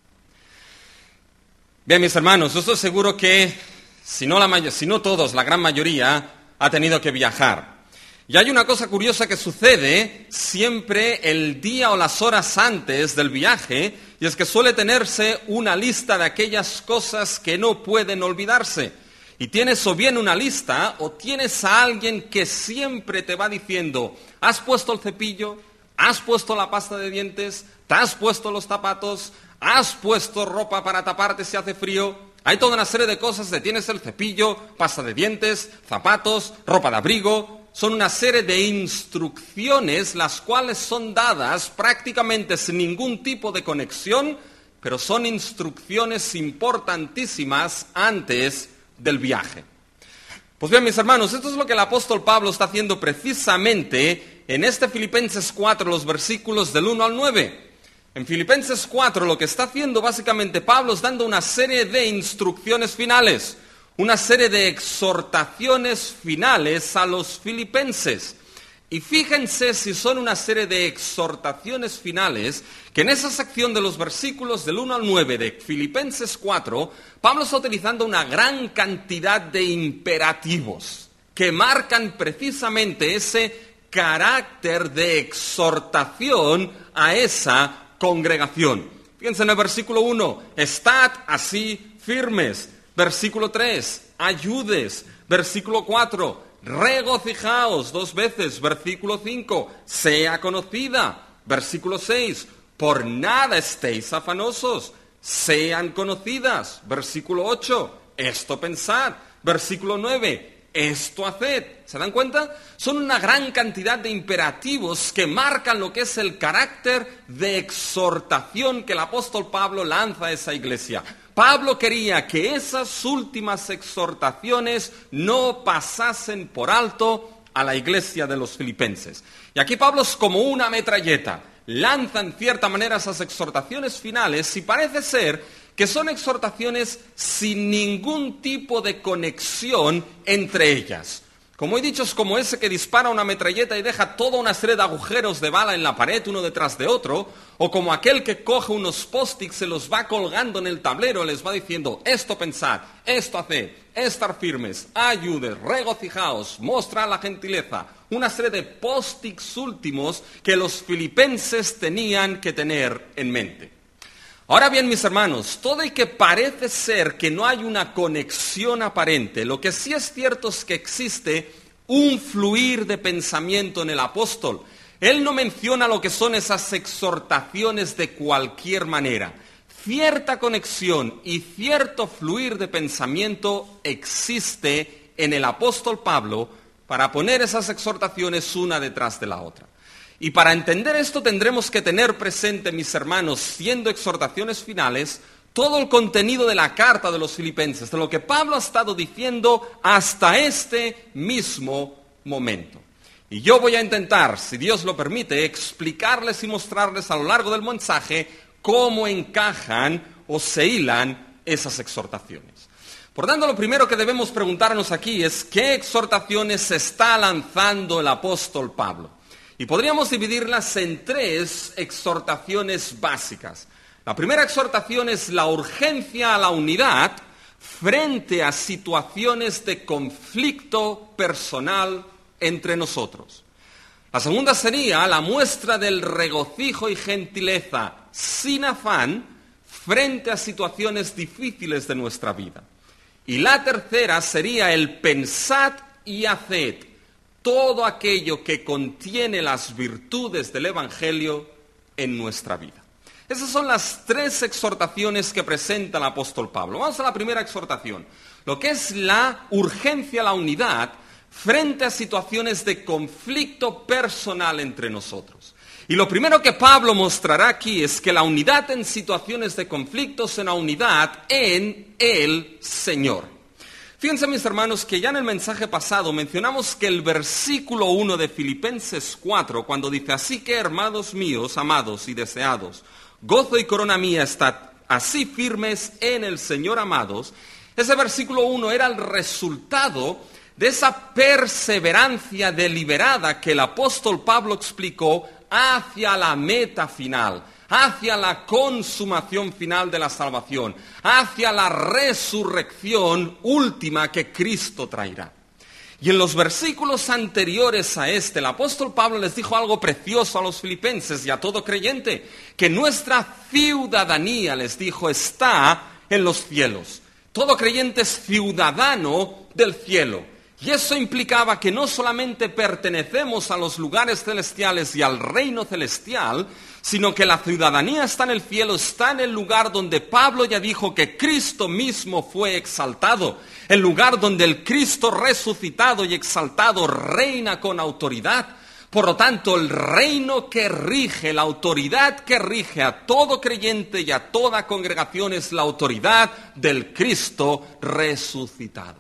Bien, mis hermanos, yo estoy seguro que, si no, la may- si no todos, la gran mayoría ha tenido que viajar. Y hay una cosa curiosa que sucede siempre el día o las horas antes del viaje, y es que suele tenerse una lista de aquellas cosas que no pueden olvidarse. Y tienes o bien una lista o tienes a alguien que siempre te va diciendo, ¿has puesto el cepillo? ¿Has puesto la pasta de dientes? ¿Te has puesto los zapatos? ¿Has puesto ropa para taparte si hace frío? Hay toda una serie de cosas de tienes el cepillo, pasta de dientes, zapatos, ropa de abrigo. Son una serie de instrucciones las cuales son dadas prácticamente sin ningún tipo de conexión, pero son instrucciones importantísimas antes del viaje. Pues bien, mis hermanos, esto es lo que el apóstol Pablo está haciendo precisamente en este Filipenses cuatro, los versículos del uno al nueve. En Filipenses cuatro lo que está haciendo básicamente Pablo es dando una serie de instrucciones finales, una serie de exhortaciones finales a los filipenses. Y fíjense si son una serie de exhortaciones finales, que en esa sección de los versículos del uno al nueve de Filipenses cuatro, Pablo está utilizando una gran cantidad de imperativos que marcan precisamente ese carácter de exhortación a esa congregación. Fíjense en el versículo uno, estad así firmes. Versículo tres, ayudes. Versículo cuatro, regocijaos dos veces. Versículo cinco, sea conocida. Versículo seis, por nada estéis afanosos, sean conocidas. Versículo ocho, esto pensad. Versículo nueve, esto haced. ¿Se dan cuenta? Son una gran cantidad de imperativos que marcan lo que es el carácter de exhortación que el apóstol Pablo lanza a esa iglesia. Pablo quería que esas últimas exhortaciones no pasasen por alto a la iglesia de los filipenses. Y aquí Pablo es como una metralleta. Lanza en cierta manera esas exhortaciones finales y parece ser que son exhortaciones sin ningún tipo de conexión entre ellas. Como he dicho, es como ese que dispara una metralleta y deja toda una serie de agujeros de bala en la pared uno detrás de otro, o como aquel que coge unos post-its, se los va colgando en el tablero y les va diciendo, esto pensad, esto haced, estar firmes, ayude, regocijaos, mostrad la gentileza. Una serie de post-its últimos que los filipenses tenían que tener en mente. Ahora bien, mis hermanos, todo y que parece ser que no hay una conexión aparente, lo que sí es cierto es que existe un fluir de pensamiento en el apóstol. Él no menciona lo que son esas exhortaciones de cualquier manera. Cierta conexión y cierto fluir de pensamiento existe en el apóstol Pablo para poner esas exhortaciones una detrás de la otra. Y para entender esto tendremos que tener presente, mis hermanos, siendo exhortaciones finales, todo el contenido de la carta de los filipenses, de lo que Pablo ha estado diciendo hasta este mismo momento. Y yo voy a intentar, si Dios lo permite, explicarles y mostrarles a lo largo del mensaje cómo encajan o se hilan esas exhortaciones. Por tanto, lo primero que debemos preguntarnos aquí es ¿qué exhortaciones está lanzando el apóstol Pablo? Y podríamos dividirlas en tres exhortaciones básicas. La primera exhortación es la urgencia a la unidad frente a situaciones de conflicto personal entre nosotros. La segunda sería la muestra del regocijo y gentileza sin afán frente a situaciones difíciles de nuestra vida. Y la tercera sería el pensad y haced, todo aquello que contiene las virtudes del Evangelio en nuestra vida. Esas son las tres exhortaciones que presenta el apóstol Pablo. Vamos a la primera exhortación, lo que es la urgencia a la unidad frente a situaciones de conflicto personal entre nosotros. Y lo primero que Pablo mostrará aquí es que la unidad en situaciones de conflicto es una unidad en el Señor. Fíjense, mis hermanos, que ya en el mensaje pasado mencionamos que el versículo uno de Filipenses cuatro, cuando dice, así que, hermanos míos, amados y deseados, gozo y corona mía, estad así firmes en el Señor, amados. Ese versículo uno era el resultado de esa perseverancia deliberada que el apóstol Pablo explicó hacia la meta final, hacia la consumación final de la salvación, hacia la resurrección última que Cristo traerá. Y en los versículos anteriores a este, el apóstol Pablo les dijo algo precioso a los filipenses y a todo creyente, que nuestra ciudadanía, les dijo, está en los cielos. Todo creyente es ciudadano del cielo. Y eso implicaba que no solamente pertenecemos a los lugares celestiales y al reino celestial, sino que la ciudadanía está en el cielo, está en el lugar donde Pablo ya dijo que Cristo mismo fue exaltado, el lugar donde el Cristo resucitado y exaltado reina con autoridad. Por lo tanto, el reino que rige, la autoridad que rige a todo creyente y a toda congregación es la autoridad del Cristo resucitado.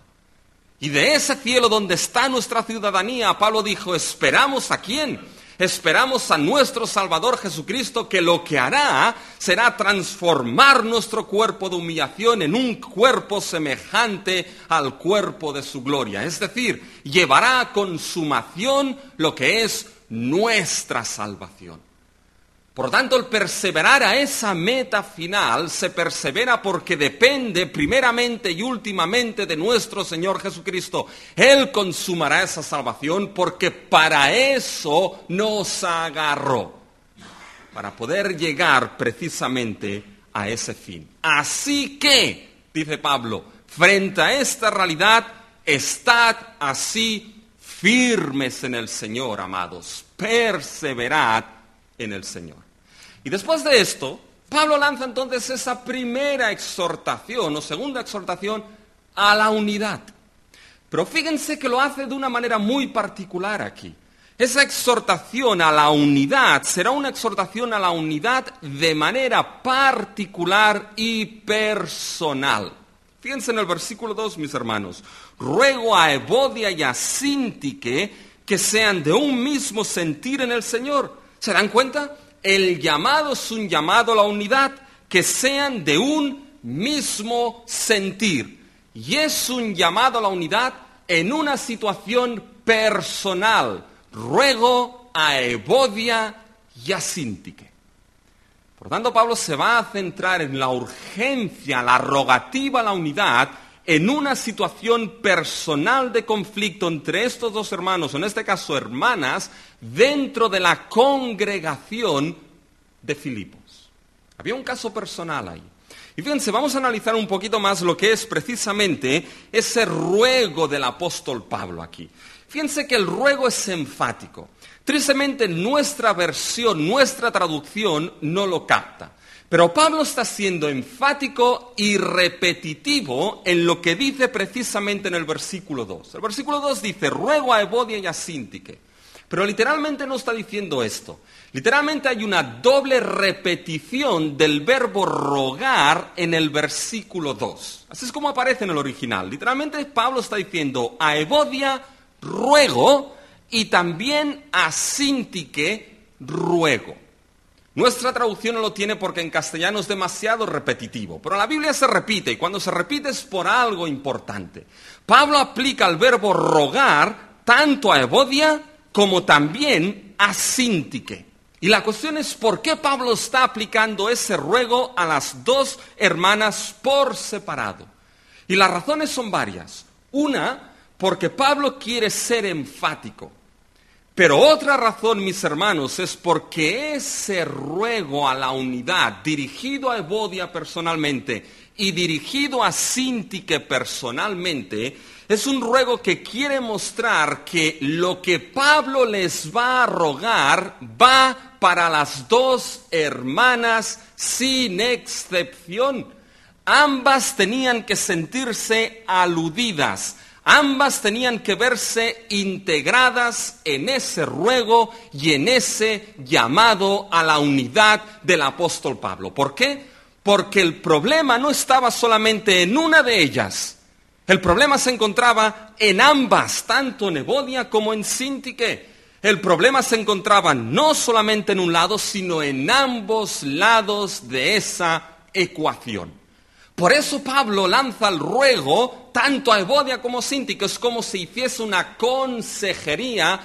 Y de ese cielo donde está nuestra ciudadanía, Pablo dijo, ¿esperamos a quién? Esperamos a nuestro Salvador Jesucristo, que lo que hará será transformar nuestro cuerpo de humillación en un cuerpo semejante al cuerpo de su gloria. Es decir, llevará a consumación lo que es nuestra salvación. Por tanto, el perseverar a esa meta final se persevera porque depende primeramente y últimamente de nuestro Señor Jesucristo. Él consumará esa salvación porque para eso nos agarró, para poder llegar precisamente a ese fin. Así que, dice Pablo, frente a esta realidad, estad así firmes en el Señor, amados. Perseverad en el Señor. Y después de esto, Pablo lanza entonces esa primera exhortación o segunda exhortación a la unidad. Pero fíjense que lo hace de una manera muy particular aquí. Esa exhortación a la unidad será una exhortación a la unidad de manera particular y personal. Fíjense en el versículo dos, mis hermanos. Ruego a Evodia y a Síntique que sean de un mismo sentir en el Señor. ¿Se dan cuenta? El llamado es un llamado a la unidad, que sean de un mismo sentir. Y es un llamado a la unidad en una situación personal. Ruego a Evodia y a Síntique. Por tanto, Pablo se va a centrar en la urgencia, la rogativa a la unidad, en una situación personal de conflicto entre estos dos hermanos, o en este caso hermanas, dentro de la congregación de Filipos. Había un caso personal ahí. Y fíjense, vamos a analizar un poquito más lo que es precisamente ese ruego del apóstol Pablo aquí. Fíjense que el ruego es enfático. Tristemente nuestra versión, nuestra traducción no lo capta. Pero Pablo está siendo enfático y repetitivo en lo que dice precisamente en el versículo dos. El versículo dos dice, ruego a Evodia y a Síntique. Pero literalmente no está diciendo esto. Literalmente hay una doble repetición del verbo rogar en el versículo dos. Así es como aparece en el original. Literalmente Pablo está diciendo a Evodia ruego y también a Síntique ruego. Nuestra traducción no lo tiene porque en castellano es demasiado repetitivo, pero la Biblia se repite y cuando se repite es por algo importante. Pablo aplica el verbo rogar tanto a Evodia como también a Síntique. Y la cuestión es por qué Pablo está aplicando ese ruego a las dos hermanas por separado. Y las razones son varias. Una, porque Pablo quiere ser enfático. Pero otra razón, mis hermanos, es porque ese ruego a la unidad, dirigido a Evodia personalmente y dirigido a Síntique personalmente, es un ruego que quiere mostrar que lo que Pablo les va a rogar va para las dos hermanas sin excepción. Ambas tenían que sentirse aludidas. Ambas tenían que verse integradas en ese ruego y en ese llamado a la unidad del apóstol Pablo. ¿Por qué? Porque el problema no estaba solamente en una de ellas. El problema se encontraba en ambas, tanto en Evodia como en Síntique. El problema se encontraba no solamente en un lado, sino en ambos lados de esa ecuación. Por eso Pablo lanza el ruego tanto a Evodia como a Síntique. Es como si hiciese una consejería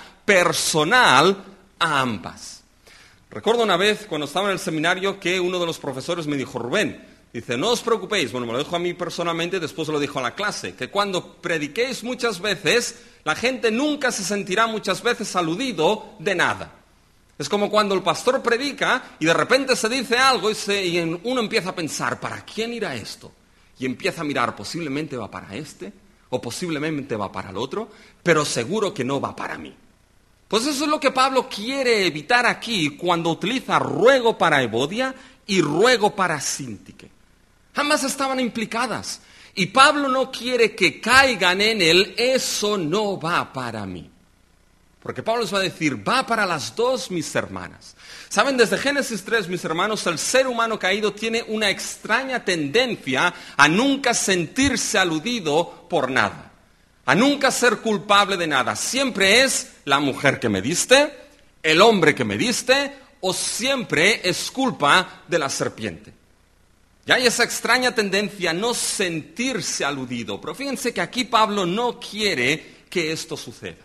personal a ambas. Recuerdo una vez cuando estaba en el seminario que uno de los profesores me dijo, Rubén, dice, no os preocupéis, bueno, me lo dijo a mí personalmente, después lo dijo a la clase, que cuando prediquéis muchas veces, la gente nunca se sentirá muchas veces aludido de nada. Es como cuando el pastor predica y de repente se dice algo y, se, y uno empieza a pensar, ¿para quién irá esto? Y empieza a mirar, posiblemente va para este, o posiblemente va para el otro, pero seguro que no va para mí. Pues eso es lo que Pablo quiere evitar aquí cuando utiliza ruego para Evodia y ruego para Síntique. Ambas estaban implicadas y Pablo no quiere que caigan en él, eso no va para mí. Porque Pablo les va a decir, va para las dos mis hermanas. Saben, desde Génesis tres, mis hermanos, el ser humano caído tiene una extraña tendencia a nunca sentirse aludido por nada. A nunca ser culpable de nada. Siempre es la mujer que me diste, el hombre que me diste, o siempre es culpa de la serpiente. Y hay esa extraña tendencia a no sentirse aludido. Pero fíjense que aquí Pablo no quiere que esto suceda.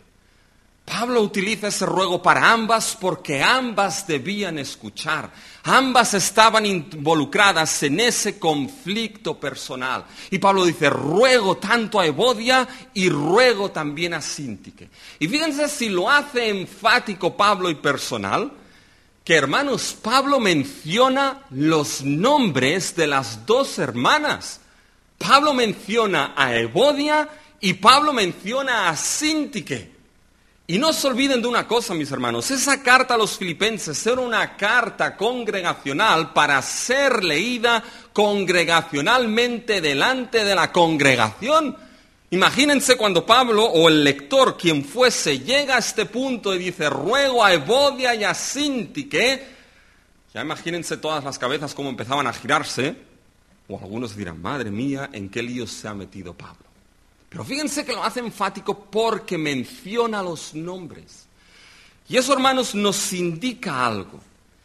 Pablo utiliza ese ruego para ambas porque ambas debían escuchar. Ambas estaban involucradas en ese conflicto personal. Y Pablo dice, ruego tanto a Evodia y ruego también a Síntique. Y fíjense si lo hace enfático Pablo y personal, que hermanos, Pablo menciona los nombres de las dos hermanas. Pablo menciona a Evodia y Pablo menciona a Síntique. Y no se olviden de una cosa, mis hermanos, esa carta a los filipenses era una carta congregacional para ser leída congregacionalmente delante de la congregación. Imagínense cuando Pablo o el lector, quien fuese, llega a este punto y dice, ruego a Evodia y a Síntique. Ya imagínense todas las cabezas cómo empezaban a girarse, o algunos dirán, madre mía, ¿en qué lío se ha metido Pablo? Pero fíjense que lo hace enfático porque menciona los nombres. Y eso, hermanos, nos indica algo.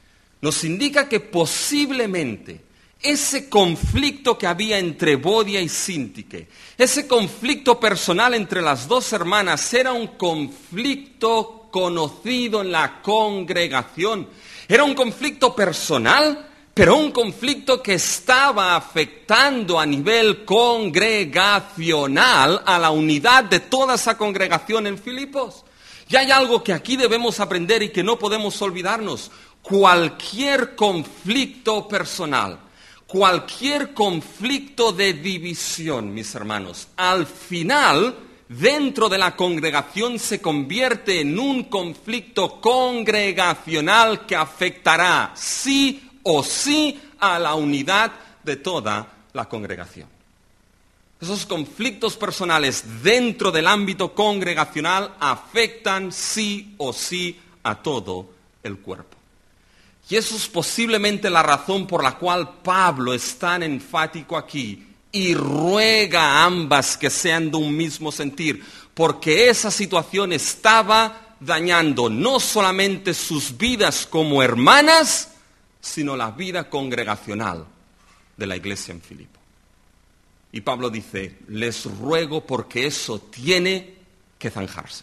Nos indica que posiblemente ese conflicto que había entre Evodia y Síntique, ese conflicto personal entre las dos hermanas, era un conflicto conocido en la congregación. Era un conflicto personal, pero un conflicto que estaba afectando a nivel congregacional a la unidad de toda esa congregación en Filipos. Y hay algo que aquí debemos aprender y que no podemos olvidarnos. Cualquier conflicto personal, cualquier conflicto de división, mis hermanos, al final, dentro de la congregación se convierte en un conflicto congregacional que afectará sí o sí a la unidad de toda la congregación. Esos conflictos personales dentro del ámbito congregacional afectan sí o sí a todo el cuerpo. Y eso es posiblemente la razón por la cual Pablo es tan enfático aquí y ruega a ambas que sean de un mismo sentir, porque esa situación estaba dañando no solamente sus vidas como hermanas, sino la vida congregacional de la iglesia en Filipo. Y Pablo dice, les ruego porque eso tiene que zanjarse.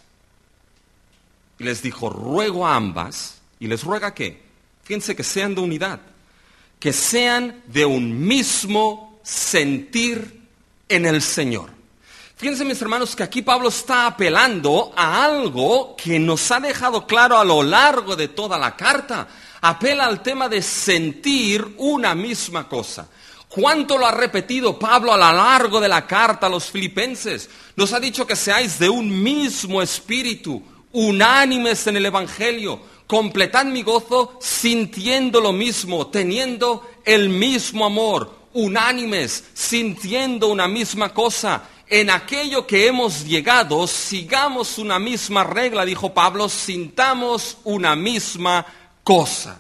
Y les dijo, ruego a ambas, y les ruega ¿qué? Fíjense que sean de unidad, que sean de un mismo sentir en el Señor. Fíjense, mis hermanos, que aquí Pablo está apelando a algo que nos ha dejado claro a lo largo de toda la carta. Apela al tema de sentir una misma cosa. ¿Cuánto lo ha repetido Pablo a lo largo de la carta a los filipenses? Nos ha dicho que seáis de un mismo espíritu, unánimes en el Evangelio, completad mi gozo sintiendo lo mismo, teniendo el mismo amor, unánimes, sintiendo una misma cosa. En aquello que hemos llegado, sigamos una misma regla, dijo Pablo, sintamos una misma cosa.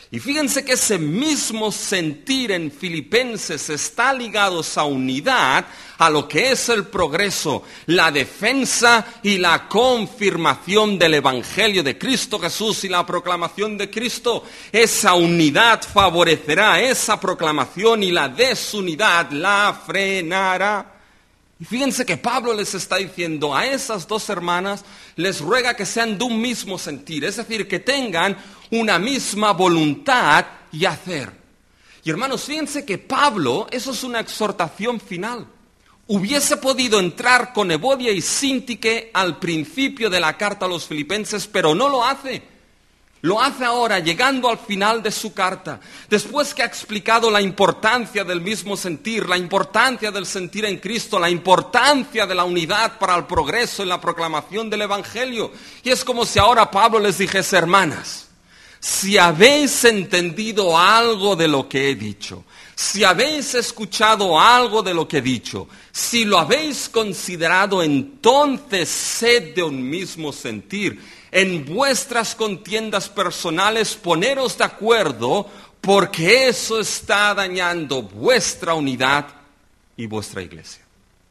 Y fíjense que ese mismo sentir en Filipenses está ligado a unidad a lo que es el progreso, la defensa y la confirmación del Evangelio de Cristo Jesús y la proclamación de Cristo. Esa unidad favorecerá esa proclamación y la desunidad la frenará. Y fíjense que Pablo les está diciendo a esas dos hermanas, les ruega que sean de un mismo sentir, es decir, que tengan una misma voluntad y hacer. Y hermanos, fíjense que Pablo, eso es una exhortación final. Hubiese podido entrar con Evodia y Síntique al principio de la carta a los Filipenses, pero no lo hace. Lo hace ahora, llegando al final de su carta, después que ha explicado la importancia del mismo sentir, la importancia del sentir en Cristo, la importancia de la unidad para el progreso en la proclamación del Evangelio. Y es como si ahora Pablo les dijese, hermanas, si habéis entendido algo de lo que he dicho, si habéis escuchado algo de lo que he dicho, si lo habéis considerado, entonces sed de un mismo sentir. En vuestras contiendas personales poneros de acuerdo, porque eso está dañando vuestra unidad y vuestra iglesia.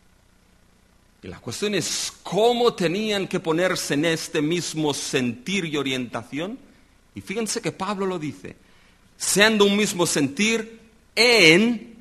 Y la cuestión es cómo tenían que ponerse en este mismo sentir y orientación. Y fíjense que Pablo lo dice, sean de un mismo sentir en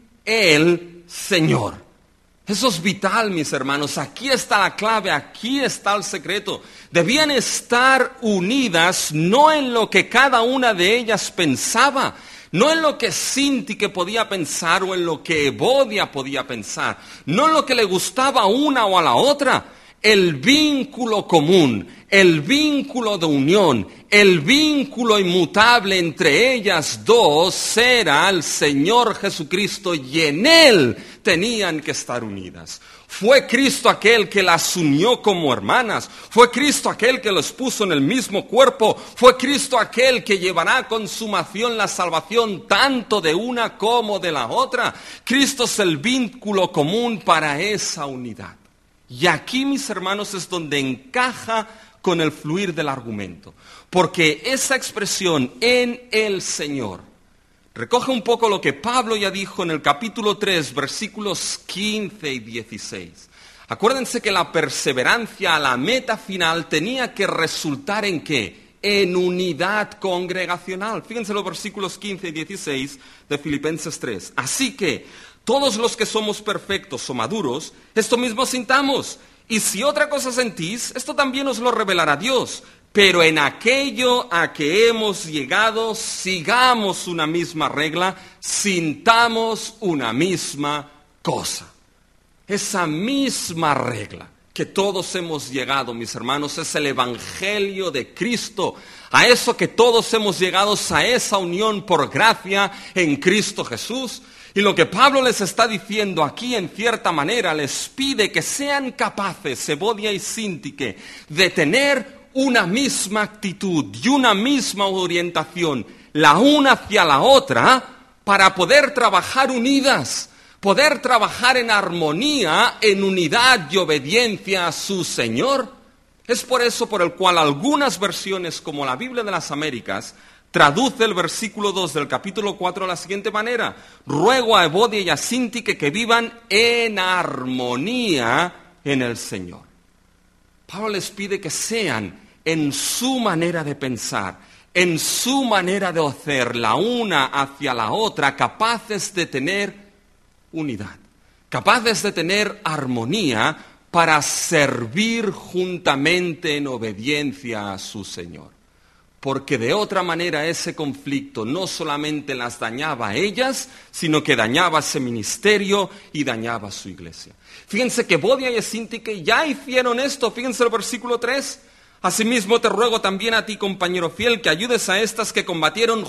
el Señor. Eso es vital, mis hermanos. Aquí está la clave, aquí está el secreto. Debían estar unidas no en lo que cada una de ellas pensaba, no en lo que Síntique podía pensar o en lo que Evodia podía pensar, no en lo que le gustaba a una o a la otra. El vínculo común, el vínculo de unión, el vínculo inmutable entre ellas dos era el Señor Jesucristo y en Él tenían que estar unidas. Fue Cristo aquel que las unió como hermanas, fue Cristo aquel que los puso en el mismo cuerpo, fue Cristo aquel que llevará a consumación la salvación tanto de una como de la otra. Cristo es el vínculo común para esa unidad. Y aquí, mis hermanos, es donde encaja con el fluir del argumento. Porque esa expresión en el Señor recoge un poco lo que Pablo ya dijo en el capítulo tres, versículos quince y dieciséis. Acuérdense que la perseverancia a la meta final tenía que resultar ¿en qué? En unidad congregacional. Fíjense los versículos quince y dieciséis de Filipenses tres. Así que todos los que somos perfectos o maduros, esto mismo sintamos. Y si otra cosa sentís, esto también os lo revelará Dios. Pero en aquello a que hemos llegado, sigamos una misma regla, sintamos una misma cosa. Esa misma regla que todos hemos llegado, mis hermanos, es el Evangelio de Cristo. A eso que todos hemos llegado, a esa unión por gracia en Cristo Jesús. Y lo que Pablo les está diciendo aquí, en cierta manera, les pide que sean capaces, Evodia y Síntique, de tener una misma actitud y una misma orientación, la una hacia la otra, para poder trabajar unidas, poder trabajar en armonía, en unidad y obediencia a su Señor. Es por eso por el cual algunas versiones, como la Biblia de las Américas, traduce el versículo dos del capítulo cuatro de la siguiente manera: ruego a Evodia y a Síntique que vivan en armonía en el Señor. Pablo les pide que sean en su manera de pensar, en su manera de hacer, la una hacia la otra, capaces de tener unidad, capaces de tener armonía para servir juntamente en obediencia a su Señor. Porque de otra manera ese conflicto no solamente las dañaba a ellas, sino que dañaba ese ministerio y dañaba a su iglesia. Fíjense que Evodia y Síntique ya hicieron esto. Fíjense el versículo tres. Asimismo te ruego también a ti, compañero fiel, que ayudes a estas que combatieron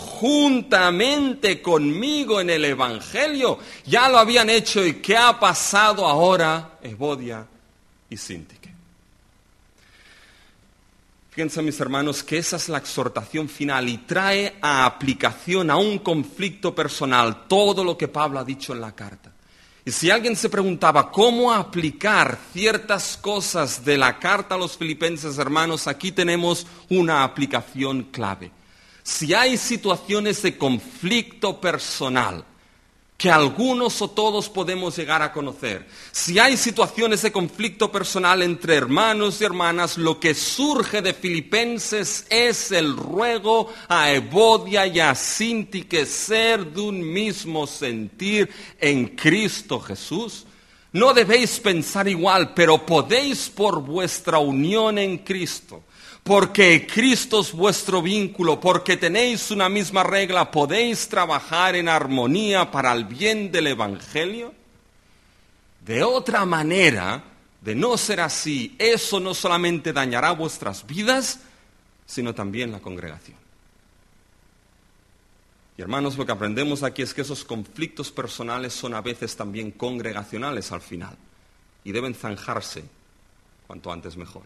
juntamente conmigo en el Evangelio. Ya lo habían hecho. ¿Y qué ha pasado ahora, Evodia y Síntique? Fíjense, mis hermanos, que esa es la exhortación final y trae a aplicación a un conflicto personal todo lo que Pablo ha dicho en la carta. Y si alguien se preguntaba cómo aplicar ciertas cosas de la carta a los Filipenses, hermanos, aquí tenemos una aplicación clave. si hay situaciones de conflicto personal, que algunos o todos podemos llegar a conocer, si hay situaciones de conflicto personal entre hermanos y hermanas, lo que surge de Filipenses es el ruego a Evodia y a Síntique ser de un mismo sentir en Cristo Jesús. No debéis pensar igual, pero podéis por vuestra unión en Cristo, porque Cristo es vuestro vínculo, porque tenéis una misma regla, podéis trabajar en armonía para el bien del Evangelio. De otra manera, de no ser así, eso no solamente dañará vuestras vidas, sino también la congregación. Y hermanos, lo que aprendemos aquí es que esos conflictos personales son a veces también congregacionales al final, y deben zanjarse cuanto antes mejor.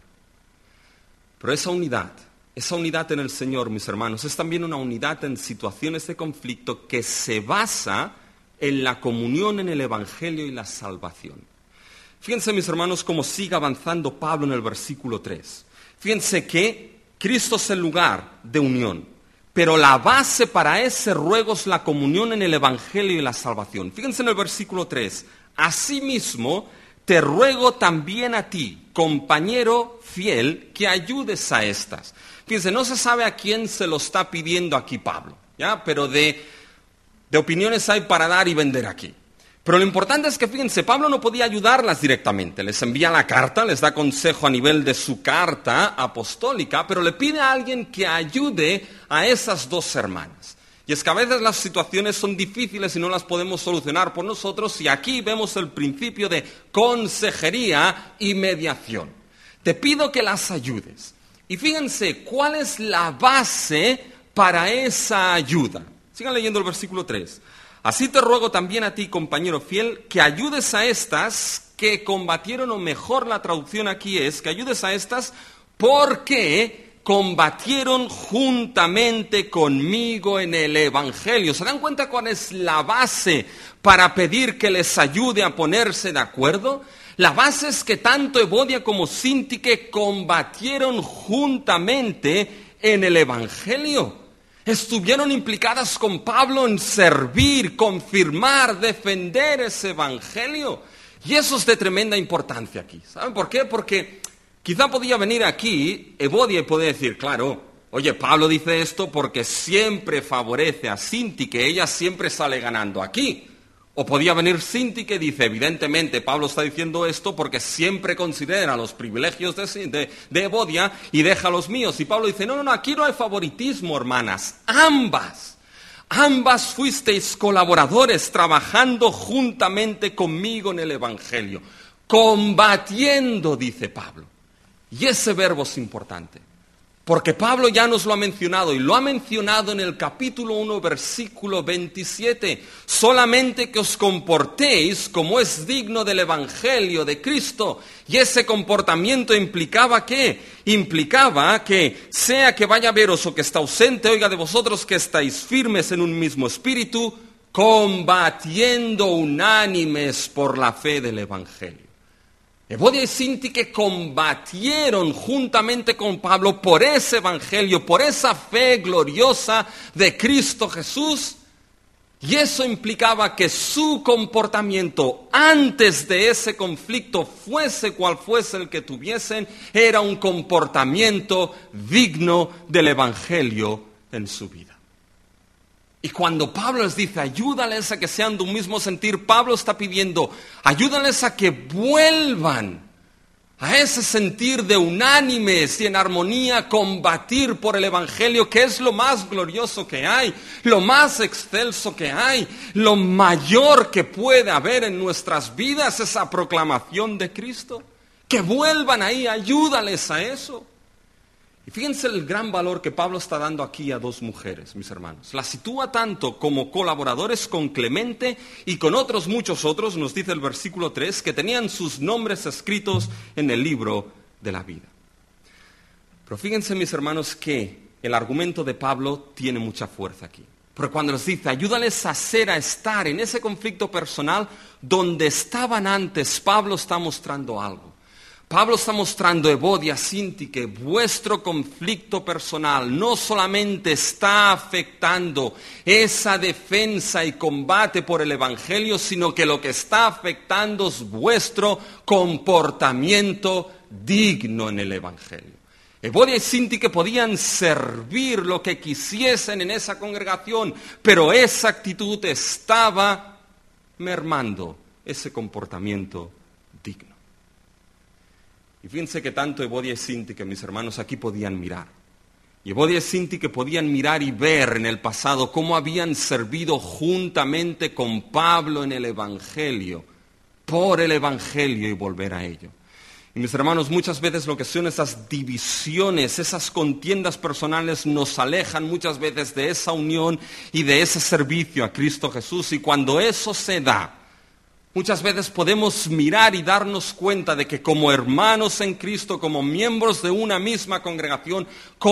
Pero esa unidad, esa unidad en el Señor, mis hermanos, es también una unidad en situaciones de conflicto que se basa en la comunión en el Evangelio y la salvación. Fíjense, mis hermanos, cómo sigue avanzando Pablo en el versículo tres. Fíjense que Cristo es el lugar de unión, pero la base para ese ruego es la comunión en el Evangelio y la salvación. Fíjense en el versículo tres. Asimismo, te ruego también a ti, compañero fiel, que ayudes a estas. Fíjense, no se sabe a quién se lo está pidiendo aquí Pablo, ¿ya? Pero de, de opiniones hay para dar y vender aquí. Pero lo importante es que, fíjense, Pablo no podía ayudarlas directamente. Les envía la carta, les da consejo a nivel de su carta apostólica, pero le pide a alguien que ayude a esas dos hermanas. Y es que a veces las situaciones son difíciles y no las podemos solucionar por nosotros, y aquí vemos el principio de consejería y mediación. Te pido que las ayudes. Y fíjense, ¿cuál es la base para esa ayuda? Sigan leyendo el versículo tres. Así te ruego también a ti, compañero fiel, que ayudes a estas que combatieron, o mejor la traducción aquí es, que ayudes a estas porque combatieron juntamente conmigo en el Evangelio. ¿Se dan cuenta cuál es la base para pedir que les ayude a ponerse de acuerdo? La base es que tanto Evodia como Síntique combatieron juntamente en el Evangelio. Estuvieron implicadas con Pablo en servir, confirmar, defender ese Evangelio. Y eso es de tremenda importancia aquí. ¿Saben por qué? Porque quizá podía venir aquí Evodia y podía decir, claro, oye, Pablo dice esto porque siempre favorece a Síntique, ella siempre sale ganando aquí. O podía venir Síntique y dice, evidentemente Pablo está diciendo esto porque siempre considera los privilegios de, de, de Evodia y deja los míos. Y Pablo dice, no, no, no, aquí no hay favoritismo, hermanas. Ambas, ambas fuisteis colaboradores trabajando juntamente conmigo en el Evangelio. Combatiendo, dice Pablo. Y ese verbo es importante. Porque Pablo ya nos lo ha mencionado, y lo ha mencionado en el capítulo uno, versículo veintisiete. Solamente que os comportéis como es digno del Evangelio de Cristo. Y ese comportamiento implicaba ¿qué? Implicaba que sea que vaya a veros o que está ausente, oiga de vosotros que estáis firmes en un mismo espíritu, combatiendo unánimes por la fe del Evangelio. Evodia y Síntique combatieron juntamente con Pablo por ese Evangelio, por esa fe gloriosa de Cristo Jesús. Y eso implicaba que su comportamiento antes de ese conflicto, fuese cual fuese el que tuviesen, era un comportamiento digno del Evangelio en su vida. Y cuando Pablo les dice, ayúdales a que sean de un mismo sentir, Pablo está pidiendo, ayúdales a que vuelvan a ese sentir de unánimes y en armonía, combatir por el Evangelio, que es lo más glorioso que hay, lo más excelso que hay, lo mayor que puede haber en nuestras vidas, esa proclamación de Cristo. Que vuelvan ahí, ayúdales a eso. Y fíjense el gran valor que Pablo está dando aquí a dos mujeres, mis hermanos. Las sitúa tanto como colaboradores con Clemente y con otros muchos otros, nos dice el versículo tres, que tenían sus nombres escritos en el libro de la vida. Pero fíjense, mis hermanos, que el argumento de Pablo tiene mucha fuerza aquí. Porque cuando les dice, ayúdales a ser, a estar en ese conflicto personal donde estaban antes, Pablo está mostrando algo. Pablo está mostrando, Evodia, Síntique, vuestro conflicto personal no solamente está afectando esa defensa y combate por el Evangelio, sino que lo que está afectando es vuestro comportamiento digno en el Evangelio. Evodia y Síntique podían servir lo que quisiesen en esa congregación, pero esa actitud estaba mermando ese comportamiento digno. Y fíjense que tanto Evodia y Síntique, mis hermanos, aquí podían mirar. Y Evodia y Síntique podían mirar y ver en el pasado cómo habían servido juntamente con Pablo en el Evangelio, por el Evangelio, y volver a ello. Y mis hermanos, muchas veces lo que son esas divisiones, esas contiendas personales nos alejan muchas veces de esa unión y de ese servicio a Cristo Jesús. Y cuando eso se da, muchas veces podemos mirar y darnos cuenta de que como hermanos en Cristo, como miembros de una misma congregación,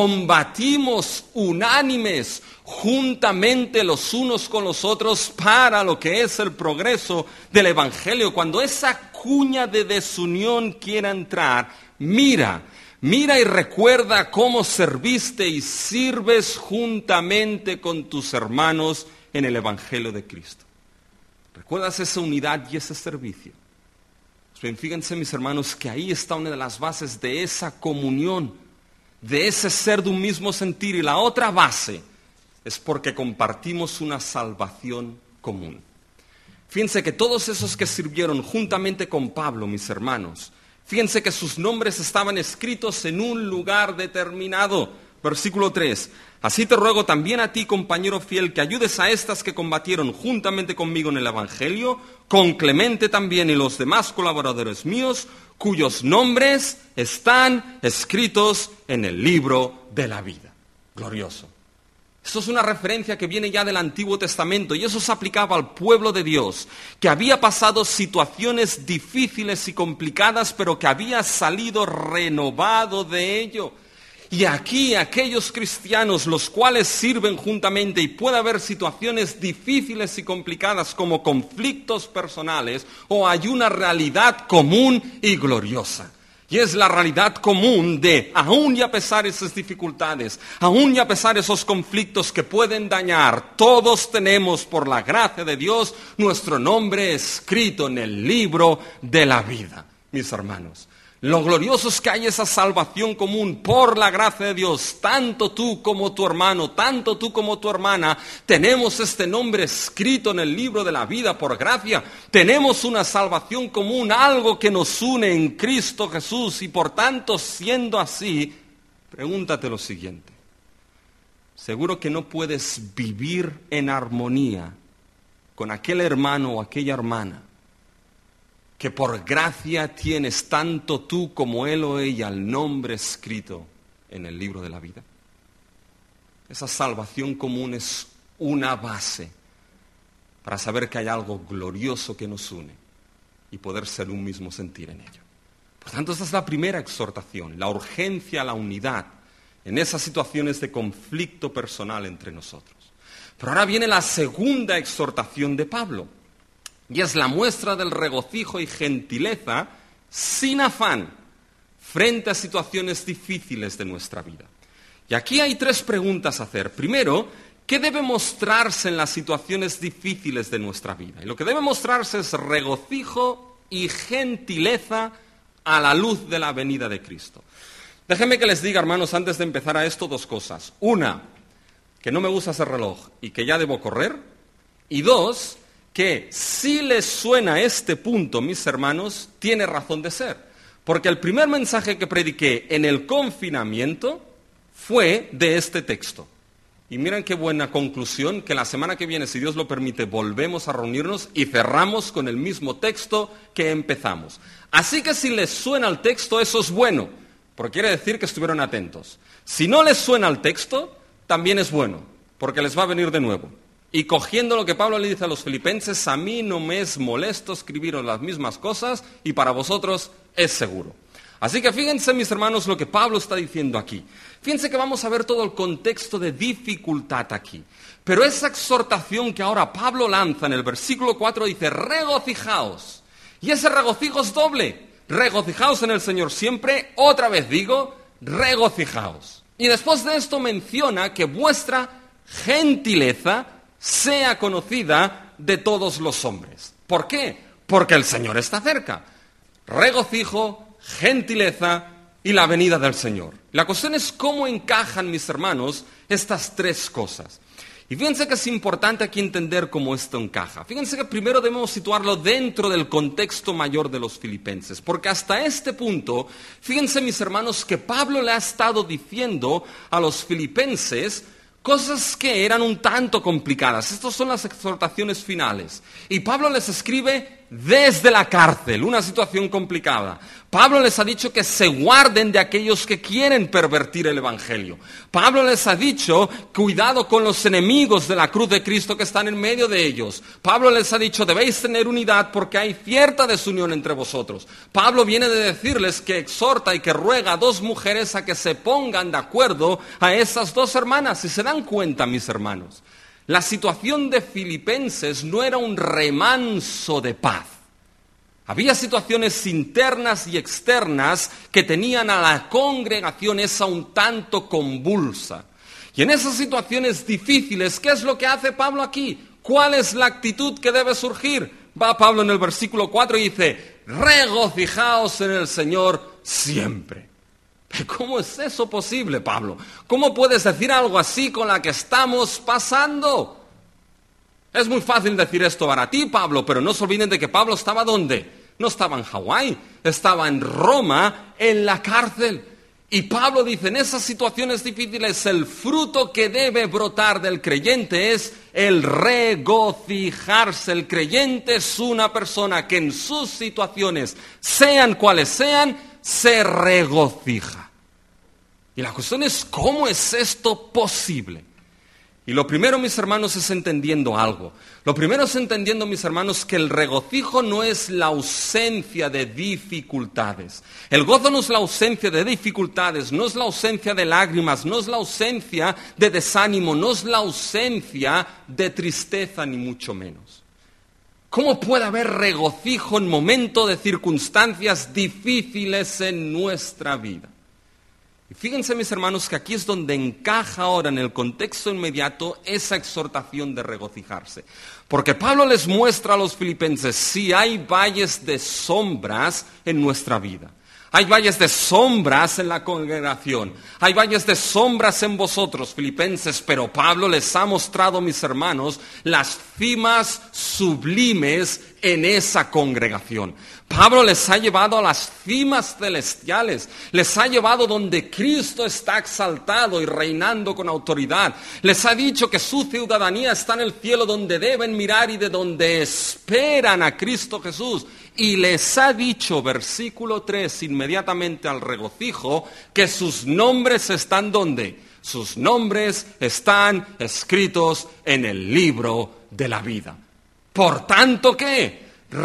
combatimos unánimes, juntamente los unos con los otros, para lo que es el progreso del Evangelio. Cuando esa cuña de desunión quiera entrar, mira, mira y recuerda cómo serviste y sirves juntamente con tus hermanos en el Evangelio de Cristo. ¿Recuerdas esa unidad y ese servicio? Pues bien, fíjense, mis hermanos, que ahí está una de las bases de esa comunión, de ese ser de un mismo sentir. Y la otra base es porque compartimos una salvación común. Fíjense que todos esos que sirvieron juntamente con Pablo, mis hermanos, fíjense que sus nombres estaban escritos en un lugar determinado. Versículo tres. Así te ruego también a ti, compañero fiel, que ayudes a estas que combatieron juntamente conmigo en el Evangelio, con Clemente también y los demás colaboradores míos, cuyos nombres están escritos en el libro de la vida. Glorioso. Esto es una referencia que viene ya del Antiguo Testamento, y eso se aplicaba al pueblo de Dios, que había pasado situaciones difíciles y complicadas, pero que había salido renovado de ello. Y aquí aquellos cristianos, los cuales sirven juntamente, y puede haber situaciones difíciles y complicadas como conflictos personales, o hay una realidad común y gloriosa. Y es la realidad común de, aún y a pesar de esas dificultades, aún y a pesar de esos conflictos que pueden dañar, todos tenemos, por la gracia de Dios, nuestro nombre escrito en el libro de la vida, mis hermanos. Lo glorioso es que hay esa salvación común por la gracia de Dios. Tanto tú como tu hermano, tanto tú como tu hermana, tenemos este nombre escrito en el libro de la vida por gracia. Tenemos una salvación común, algo que nos une en Cristo Jesús. Y por tanto, siendo así, pregúntate lo siguiente. Seguro que no puedes vivir en armonía con aquel hermano o aquella hermana que por gracia tienes tanto tú como él o ella el nombre escrito en el libro de la vida. Esa salvación común es una base para saber que hay algo glorioso que nos une y poder ser un mismo sentir en ello. Por tanto, esta es la primera exhortación, la urgencia a la unidad en esas situaciones de conflicto personal entre nosotros. Pero ahora viene la segunda exhortación de Pablo. Y es la muestra del regocijo y gentileza sin afán frente a situaciones difíciles de nuestra vida. Y aquí hay tres preguntas a hacer. Primero, ¿qué debe mostrarse en las situaciones difíciles de nuestra vida? Y lo que debe mostrarse es regocijo y gentileza a la luz de la venida de Cristo. Déjenme que les diga, hermanos, antes de empezar a esto, dos cosas. Una, que no me gusta ese reloj y que ya debo correr. Y dos, que si les suena este punto, mis hermanos, tiene razón de ser. Porque el primer mensaje que prediqué en el confinamiento fue de este texto. Y miren qué buena conclusión, que la semana que viene, si Dios lo permite, volvemos a reunirnos y cerramos con el mismo texto que empezamos. Así que si les suena el texto, eso es bueno, porque quiere decir que estuvieron atentos. Si no les suena el texto, también es bueno, porque les va a venir de nuevo. Y cogiendo lo que Pablo le dice a los filipenses, a mí no me es molesto escribiros las mismas cosas y para vosotros es seguro. Así que fíjense, mis hermanos, lo que Pablo está diciendo aquí. Fíjense que vamos a ver todo el contexto de dificultad aquí. Pero esa exhortación que ahora Pablo lanza en el versículo cuatro dice, regocijaos. Y ese regocijo es doble. regocijaos en el Señor siempre, otra vez digo, regocijaos. Y después de esto menciona que vuestra gentileza sea conocida de todos los hombres. ¿Por qué? Porque el Señor está cerca. Regocijo, gentileza y la venida del Señor. La cuestión es cómo encajan, mis hermanos, estas tres cosas. Y fíjense que es importante aquí entender cómo esto encaja. Fíjense que primero debemos situarlo dentro del contexto mayor de los filipenses, porque hasta este punto, fíjense, mis hermanos, que Pablo le ha estado diciendo a los filipenses cosas que eran un tanto complicadas. Estas son las exhortaciones finales. Y Pablo les escribe desde la cárcel, una situación complicada. Pablo les ha dicho que se guarden de aquellos que quieren pervertir el Evangelio. Pablo les ha dicho, cuidado con los enemigos de la cruz de Cristo que están en medio de ellos. Pablo les ha dicho, debéis tener unidad porque hay cierta desunión entre vosotros. Pablo viene de decirles que exhorta y que ruega a dos mujeres a que se pongan de acuerdo a esas dos hermanas. Si se dan cuenta, mis hermanos, la situación de Filipenses no era un remanso de paz. Había situaciones internas y externas que tenían a la congregación esa un tanto convulsa. Y en esas situaciones difíciles, ¿qué es lo que hace Pablo aquí? ¿Cuál es la actitud que debe surgir? Va Pablo en el versículo cuatro y dice, regocijaos en el Señor siempre. ¿Cómo es eso posible, Pablo? ¿Cómo puedes decir algo así con la que estamos pasando? Es muy fácil decir esto para ti, Pablo, pero no se olviden de que Pablo estaba ¿dónde? No estaba en Hawái, estaba en Roma, en la cárcel. Y Pablo dice, en esas situaciones difíciles, el fruto que debe brotar del creyente es el regocijarse. El creyente es una persona que en sus situaciones, sean cuales sean, se regocija. Y la cuestión es, ¿cómo es esto posible? Y lo primero, mis hermanos, es entendiendo algo. Lo primero es entendiendo, mis hermanos, que el regocijo no es la ausencia de dificultades. El gozo no es la ausencia de dificultades, no es la ausencia de lágrimas, no es la ausencia de desánimo, no es la ausencia de tristeza, ni mucho menos. ¿Cómo puede haber regocijo en momento de circunstancias difíciles en nuestra vida? Y fíjense, mis hermanos, que aquí es donde encaja ahora en el contexto inmediato esa exhortación de regocijarse. Porque Pablo les muestra a los filipenses, si hay valles de sombras en nuestra vida. Hay valles de sombras en la congregación. Hay valles de sombras en vosotros, filipenses, pero Pablo les ha mostrado, mis hermanos, las cimas sublimes en esa congregación. Pablo les ha llevado a las cimas celestiales, les ha llevado donde Cristo está exaltado y reinando con autoridad. Les ha dicho que su ciudadanía está en el cielo, donde deben mirar y de donde esperan a Cristo Jesús. Y les ha dicho, versículo tres, inmediatamente al regocijo, que sus nombres están ¿dónde? Sus nombres están escritos en el libro de la vida. Por tanto, ¿qué?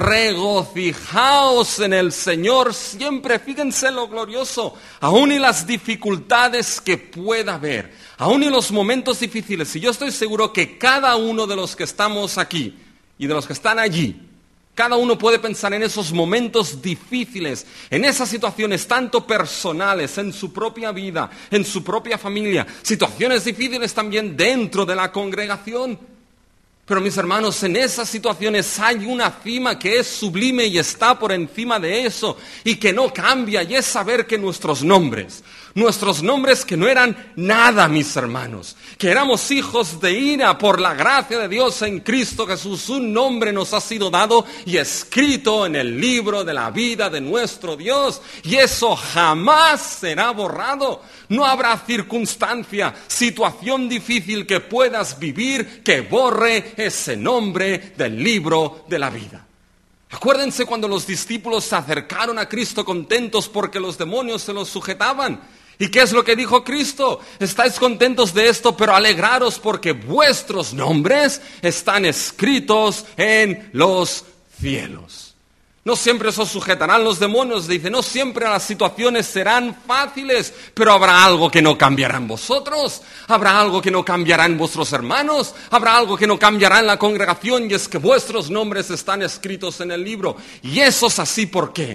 Regocijaos en el Señor siempre. Fíjense lo glorioso, aún en las dificultades que pueda haber, aún en los momentos difíciles. Y yo estoy seguro que cada uno de los que estamos aquí y de los que están allí, cada uno puede pensar en esos momentos difíciles, en esas situaciones tanto personales, en su propia vida, en su propia familia, situaciones difíciles también dentro de la congregación. Pero mis hermanos, en esas situaciones hay una cima que es sublime y está por encima de eso y que no cambia, y es saber que nuestros nombres, nuestros nombres que no eran nada, mis hermanos, que éramos hijos de ira por la gracia de Dios en Cristo Jesús, un nombre nos ha sido dado y escrito en el libro de la vida de nuestro Dios, y eso jamás será borrado. No habrá circunstancia, situación difícil que puedas vivir que borre ese nombre del libro de la vida. Acuérdense cuando los discípulos se acercaron a Cristo contentos porque los demonios se los sujetaban. ¿Y qué es lo que dijo Cristo? Estáis contentos de esto, pero alegraros porque vuestros nombres están escritos en los cielos. No siempre os sujetarán los demonios, dice, no siempre las situaciones serán fáciles, pero habrá algo que no cambiará en vosotros, habrá algo que no cambiará en vuestros hermanos, habrá algo que no cambiará en la congregación, y es que vuestros nombres están escritos en el libro. Y eso es así, ¿por qué?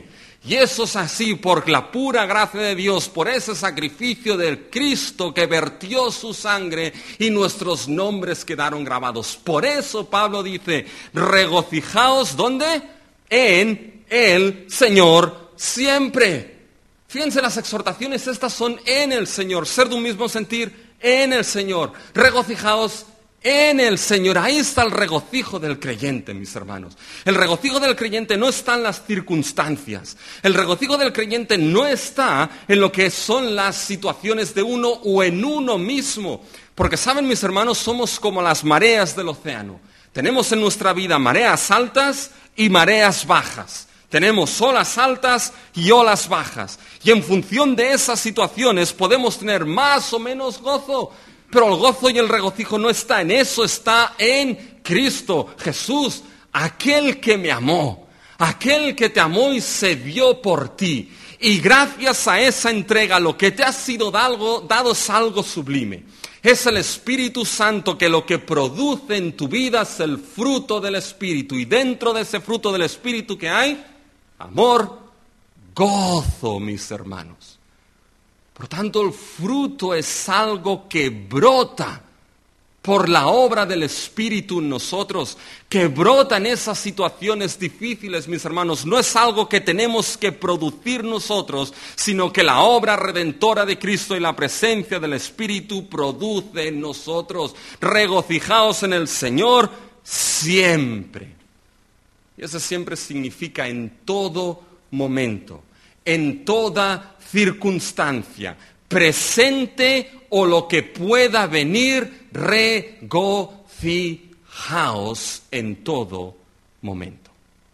Y eso es así por la pura gracia de Dios, por ese sacrificio del Cristo que vertió su sangre y nuestros nombres quedaron grabados. Por eso Pablo dice, regocijaos, ¿dónde? En el Señor siempre. Fíjense, las exhortaciones estas son en el Señor, ser de un mismo sentir en el Señor. Regocijaos en el Señor. Ahí está el regocijo del creyente, mis hermanos. El regocijo del creyente no está en las circunstancias. El regocijo del creyente no está en lo que son las situaciones de uno o en uno mismo. Porque saben, mis hermanos, somos como las mareas del océano. Tenemos en nuestra vida mareas altas y mareas bajas. Tenemos olas altas y olas bajas. Y en función de esas situaciones podemos tener más o menos gozo. Pero el gozo y el regocijo no está en eso, está en Cristo Jesús, aquel que me amó, aquel que te amó y se dio por ti. Y gracias a esa entrega lo que te ha sido dado, dado es algo sublime. Es el Espíritu Santo que lo que produce en tu vida es el fruto del Espíritu. Y dentro de ese fruto del Espíritu que hay, amor, gozo, mis hermanos. Por tanto, el fruto es algo que brota por la obra del Espíritu en nosotros, que brota en esas situaciones difíciles, mis hermanos. No es algo que tenemos que producir nosotros, sino que la obra redentora de Cristo y la presencia del Espíritu produce en nosotros. Regocijaos en el Señor siempre. Y eso siempre significa en todo momento, en toda circunstancia, presente o lo que pueda venir, regocijaos en todo momento.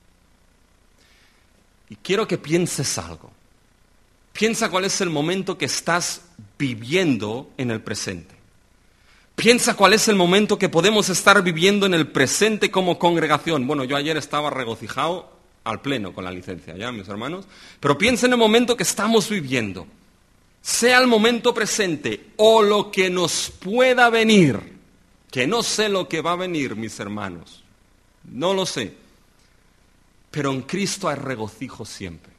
Y quiero que pienses algo. Piensa cuál es el momento que estás viviendo en el presente. Piensa cuál es el momento que podemos estar viviendo en el presente como congregación. Bueno, yo ayer estaba regocijado al pleno con la licencia, ¿ya, mis hermanos? Pero piensa en el momento que estamos viviendo. Sea el momento presente o lo que nos pueda venir, que no sé lo que va a venir, mis hermanos. No lo sé. Pero en Cristo hay regocijo siempre.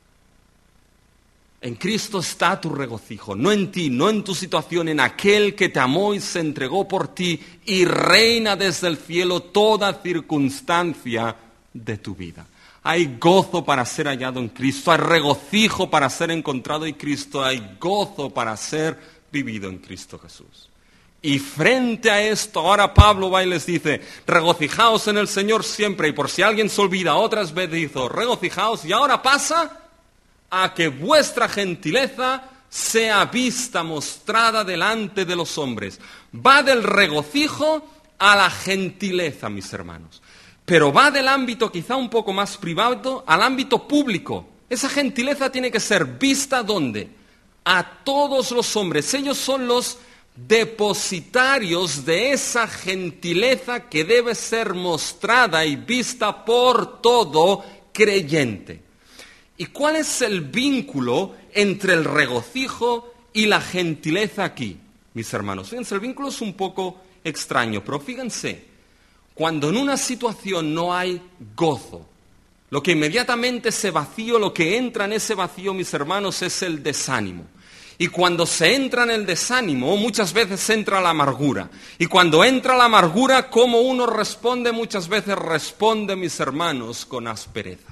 En Cristo está tu regocijo, no en ti, no en tu situación, en aquel que te amó y se entregó por ti y reina desde el cielo toda circunstancia de tu vida. Hay gozo para ser hallado en Cristo, hay regocijo para ser encontrado en Cristo, hay gozo para ser vivido en Cristo Jesús. Y frente a esto, ahora Pablo va y les dice, regocijaos en el Señor siempre. Y por si alguien se olvida, otras veces dice, regocijaos. Y ahora pasa a que vuestra gentileza sea vista, mostrada delante de los hombres. Va del regocijo a la gentileza, mis hermanos. Pero va del ámbito quizá un poco más privado al ámbito público. Esa gentileza tiene que ser vista, ¿dónde? A todos los hombres. Ellos son los depositarios de esa gentileza que debe ser mostrada y vista por todo creyente. ¿Y cuál es el vínculo entre el regocijo y la gentileza aquí, mis hermanos? Fíjense, el vínculo es un poco extraño, pero fíjense. Cuando en una situación no hay gozo, lo que inmediatamente se vacío, lo que entra en ese vacío, mis hermanos, es el desánimo. Y cuando se entra en el desánimo, muchas veces entra la amargura. Y cuando entra la amargura, ¿cómo uno responde? Muchas veces responde, mis hermanos, con aspereza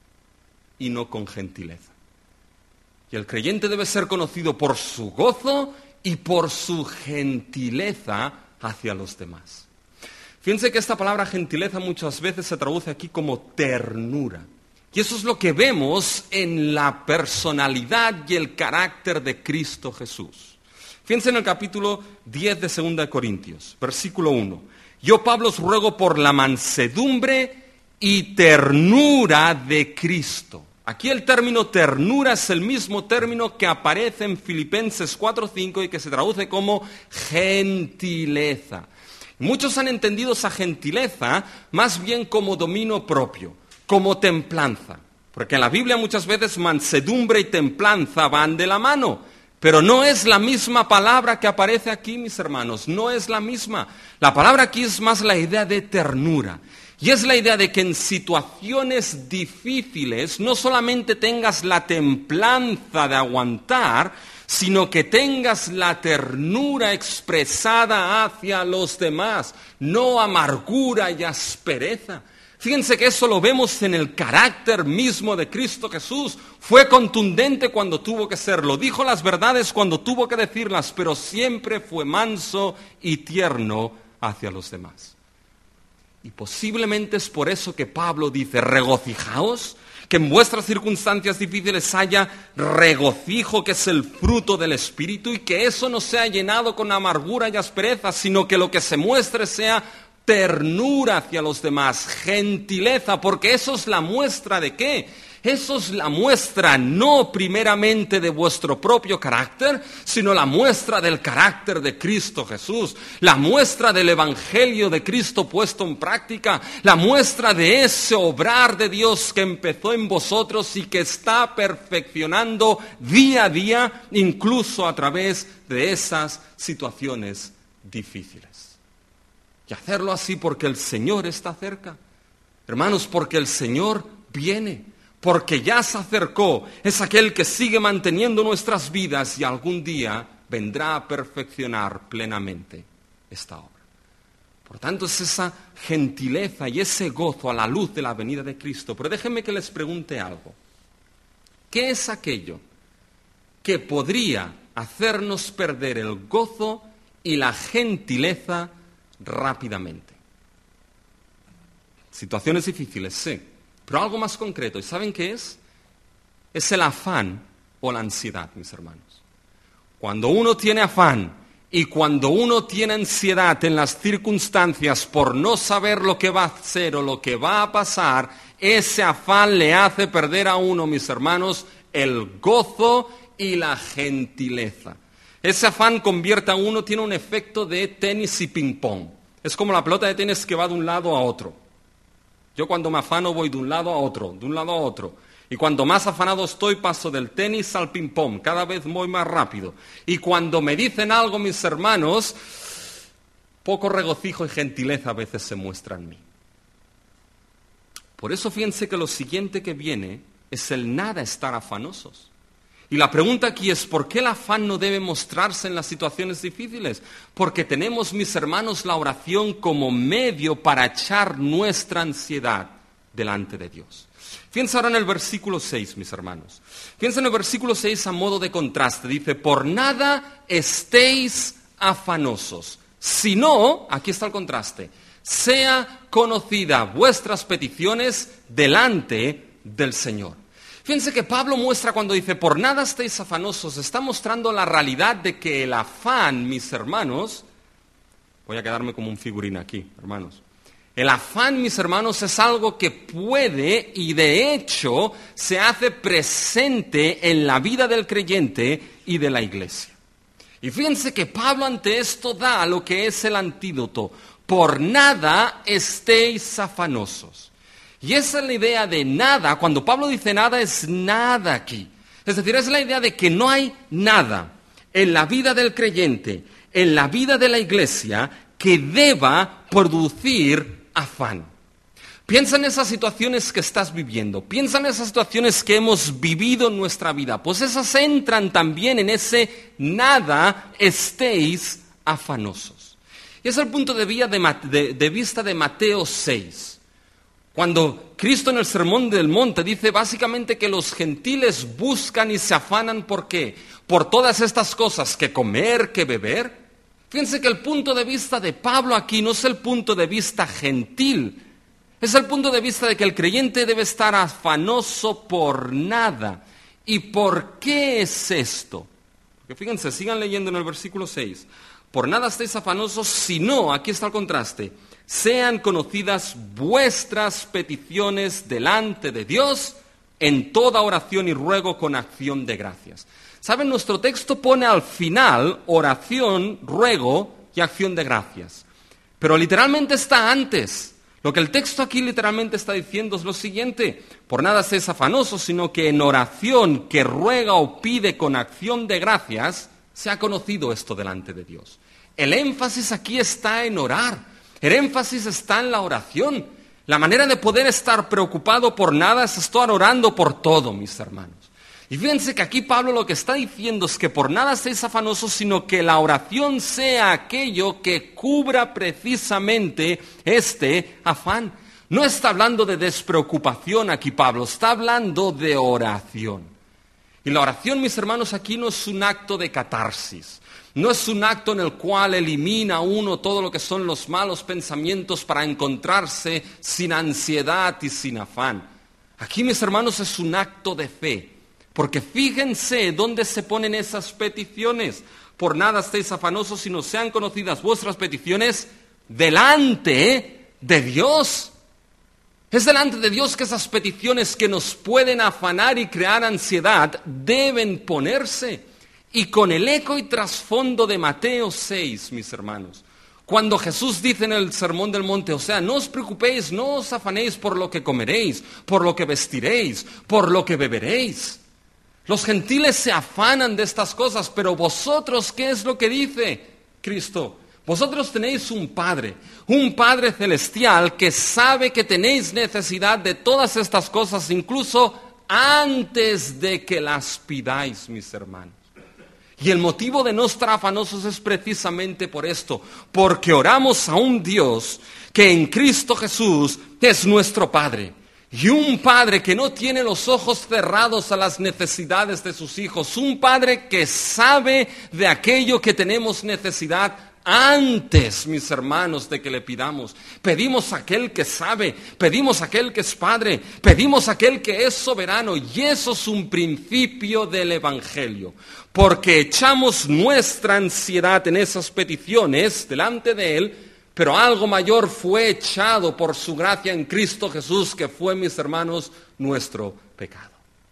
y no con gentileza. Y el creyente debe ser conocido por su gozo y por su gentileza hacia los demás. Fíjense que esta palabra gentileza muchas veces se traduce aquí como ternura. Y eso es lo que vemos en la personalidad y el carácter de Cristo Jesús. Fíjense en el capítulo diez de segunda de Corintios, versículo uno. Yo, Pablo, os ruego por la mansedumbre y ternura de Cristo. Aquí el término ternura es el mismo término que aparece en Filipenses cuatro cinco y que se traduce como gentileza. Muchos han entendido esa gentileza más bien como dominio propio, como templanza. Porque en la Biblia muchas veces mansedumbre y templanza van de la mano. Pero no es la misma palabra que aparece aquí, mis hermanos. No es la misma. La palabra aquí es más la idea de ternura. Y es la idea de que en situaciones difíciles no solamente tengas la templanza de aguantar, sino que tengas la ternura expresada hacia los demás, no amargura y aspereza. Fíjense que eso lo vemos en el carácter mismo de Cristo Jesús. Fue contundente cuando tuvo que serlo, dijo las verdades cuando tuvo que decirlas, pero siempre fue manso y tierno hacia los demás. Y posiblemente es por eso que Pablo dice, regocijaos, que en vuestras circunstancias difíciles haya regocijo, que es el fruto del Espíritu, y que eso no sea llenado con amargura y aspereza, sino que lo que se muestre sea ternura hacia los demás, gentileza, porque eso es la muestra de ¿qué? Eso es la muestra no primeramente de vuestro propio carácter, sino la muestra del carácter de Cristo Jesús, la muestra del Evangelio de Cristo puesto en práctica, la muestra de ese obrar de Dios que empezó en vosotros y que está perfeccionando día a día, incluso a través de esas situaciones difíciles. Y hacerlo así porque el Señor está cerca. Hermanos, porque el Señor viene, porque ya se acercó, es aquel que sigue manteniendo nuestras vidas y algún día vendrá a perfeccionar plenamente esta obra. Por tanto, es esa gentileza y ese gozo a la luz de la venida de Cristo. Pero déjenme que les pregunte algo. ¿Qué es aquello que podría hacernos perder el gozo y la gentileza rápidamente? Situaciones difíciles, sí, pero algo más concreto. ¿Y saben qué es? Es el afán o la ansiedad, mis hermanos. Cuando uno tiene afán y cuando uno tiene ansiedad en las circunstancias por no saber lo que va a hacer o lo que va a pasar, ese afán le hace perder a uno, mis hermanos, el gozo y la gentileza. Ese afán convierte a uno, tiene un efecto de tenis y ping-pong. Es como la pelota de tenis que va de un lado a otro. Yo cuando me afano voy de un lado a otro, de un lado a otro. Y cuando más afanado estoy, paso del tenis al ping-pong. Cada vez voy más rápido. Y cuando me dicen algo, mis hermanos, poco regocijo y gentileza a veces se muestra en mí. Por eso fíjense que lo siguiente que viene es el nada estar afanosos. Y la pregunta aquí es, ¿por qué el afán no debe mostrarse en las situaciones difíciles? Porque tenemos, mis hermanos, la oración como medio para echar nuestra ansiedad delante de Dios. Fíjense ahora en el versículo seis, mis hermanos. Fíjense en el versículo seis a modo de contraste. Dice, por nada estéis afanosos, sino, aquí está el contraste, sea conocida vuestras peticiones delante del Señor. Fíjense que Pablo muestra cuando dice, por nada estéis afanosos, está mostrando la realidad de que el afán, mis hermanos, voy a quedarme como un figurín aquí, hermanos. El afán, mis hermanos, es algo que puede y de hecho se hace presente en la vida del creyente y de la iglesia. Y fíjense que Pablo ante esto da lo que es el antídoto, por nada estéis afanosos. Y esa es la idea de nada. Cuando Pablo dice nada, es nada aquí. Es decir, es la idea de que no hay nada en la vida del creyente, en la vida de la iglesia, que deba producir afán. Piensa en esas situaciones que estás viviendo. Piensa en esas situaciones que hemos vivido en nuestra vida. Pues esas entran también en ese nada estéis afanosos. Y es el punto de vista de Mateo seis. Cuando Cristo en el Sermón del Monte dice básicamente que los gentiles buscan y se afanan, ¿por qué? Por todas estas cosas, que comer, que beber. Fíjense que el punto de vista de Pablo aquí no es el punto de vista gentil, es el punto de vista de que el creyente debe estar afanoso por nada. ¿Y por qué es esto? Porque fíjense, sigan leyendo en el versículo seis. Por nada estéis afanosos, sino, aquí está el contraste, sean conocidas vuestras peticiones delante de Dios en toda oración y ruego con acción de gracias. ¿Saben? Nuestro texto pone al final oración, ruego y acción de gracias. Pero literalmente está antes. Lo que el texto aquí literalmente está diciendo es lo siguiente. Por nada estéis afanosos, sino que en oración que ruega o pide con acción de gracias, se ha conocido esto delante de Dios. El énfasis aquí está en orar. El énfasis está en la oración. La manera de poder estar preocupado por nada es estar orando por todo, mis hermanos. Y fíjense que aquí Pablo lo que está diciendo es que por nada estéis afanosos, sino que la oración sea aquello que cubra precisamente este afán. No está hablando de despreocupación aquí Pablo, está hablando de oración. Y la oración, mis hermanos, aquí no es un acto de catarsis. No es un acto en el cual elimina uno todo lo que son los malos pensamientos para encontrarse sin ansiedad y sin afán. Aquí, mis hermanos, es un acto de fe. Porque fíjense dónde se ponen esas peticiones. Por nada estéis afanosos, sino sean conocidas vuestras peticiones delante de Dios. Es delante de Dios que esas peticiones que nos pueden afanar y crear ansiedad deben ponerse. Y con el eco y trasfondo de Mateo seis, mis hermanos, cuando Jesús dice en el Sermón del Monte, o sea, no os preocupéis, no os afanéis por lo que comeréis, por lo que vestiréis, por lo que beberéis. Los gentiles se afanan de estas cosas, pero vosotros, ¿qué es lo que dice Cristo? Vosotros tenéis un Padre, un Padre celestial que sabe que tenéis necesidad de todas estas cosas, incluso antes de que las pidáis, mis hermanos. Y el motivo de no estar afanosos es precisamente por esto, porque oramos a un Dios que en Cristo Jesús es nuestro Padre. Y un Padre que no tiene los ojos cerrados a las necesidades de sus hijos. Un Padre que sabe de aquello que tenemos necesidad antes, mis hermanos, de que le pidamos. Pedimos a aquel que sabe, pedimos a aquel que es Padre, pedimos a aquel que es soberano. Y eso es un principio del Evangelio. Porque echamos nuestra ansiedad en esas peticiones delante de Él, pero algo mayor fue echado por su gracia en Cristo Jesús, que fue, mis hermanos, nuestro pecado.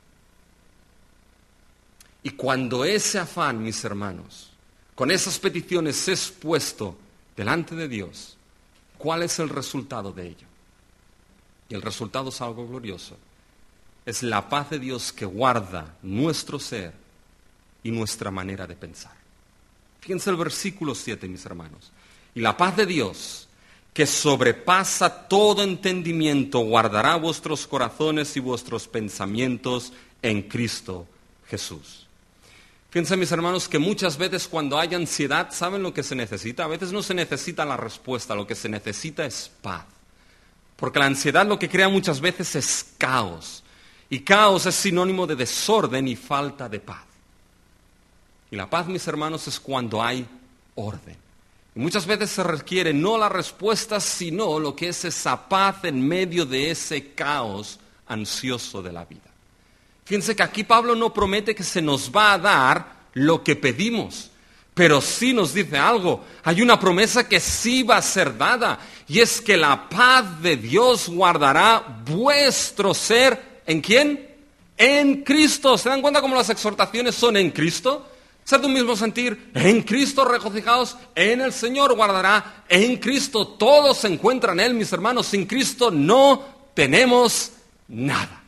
Y cuando ese afán, mis hermanos, con esas peticiones es puesto delante de Dios, ¿cuál es el resultado de ello? Y el resultado es algo glorioso. Es la paz de Dios que guarda nuestro ser y nuestra manera de pensar. Fíjense el versículo siete, mis hermanos. Y la paz de Dios, que sobrepasa todo entendimiento, guardará vuestros corazones y vuestros pensamientos en Cristo Jesús. Fíjense, mis hermanos, que muchas veces cuando hay ansiedad, ¿saben lo que se necesita? A veces no se necesita la respuesta, lo que se necesita es paz. Porque la ansiedad lo que crea muchas veces es caos. Y caos es sinónimo de desorden y falta de paz. Y la paz, mis hermanos, es cuando hay orden. Y muchas veces se requiere no la respuesta, sino lo que es esa paz en medio de ese caos ansioso de la vida. Fíjense que aquí Pablo no promete que se nos va a dar lo que pedimos, pero sí nos dice algo. Hay una promesa que sí va a ser dada, y es que la paz de Dios guardará vuestro ser, ¿en quién? En Cristo. ¿Se dan cuenta cómo las exhortaciones son en Cristo? Ser de un mismo sentir, en Cristo regocijaos, en el Señor guardará, en Cristo todo se encuentra en Él, mis hermanos. Sin Cristo no tenemos nada.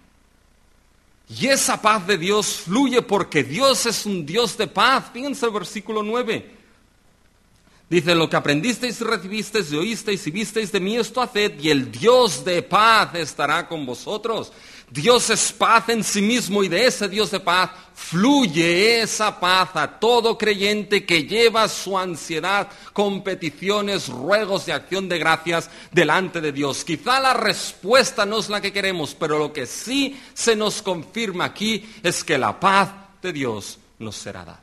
Y esa paz de Dios fluye porque Dios es un Dios de paz. Fíjense el versículo nueve. Dice, lo que aprendisteis y recibisteis y oísteis y visteis de mí, esto haced, y el Dios de paz estará con vosotros. Dios es paz en sí mismo, y de ese Dios de paz fluye esa paz a todo creyente que lleva su ansiedad con peticiones, ruegos y acción de gracias delante de Dios. Quizá la respuesta no es la que queremos, pero lo que sí se nos confirma aquí es que la paz de Dios nos será dada.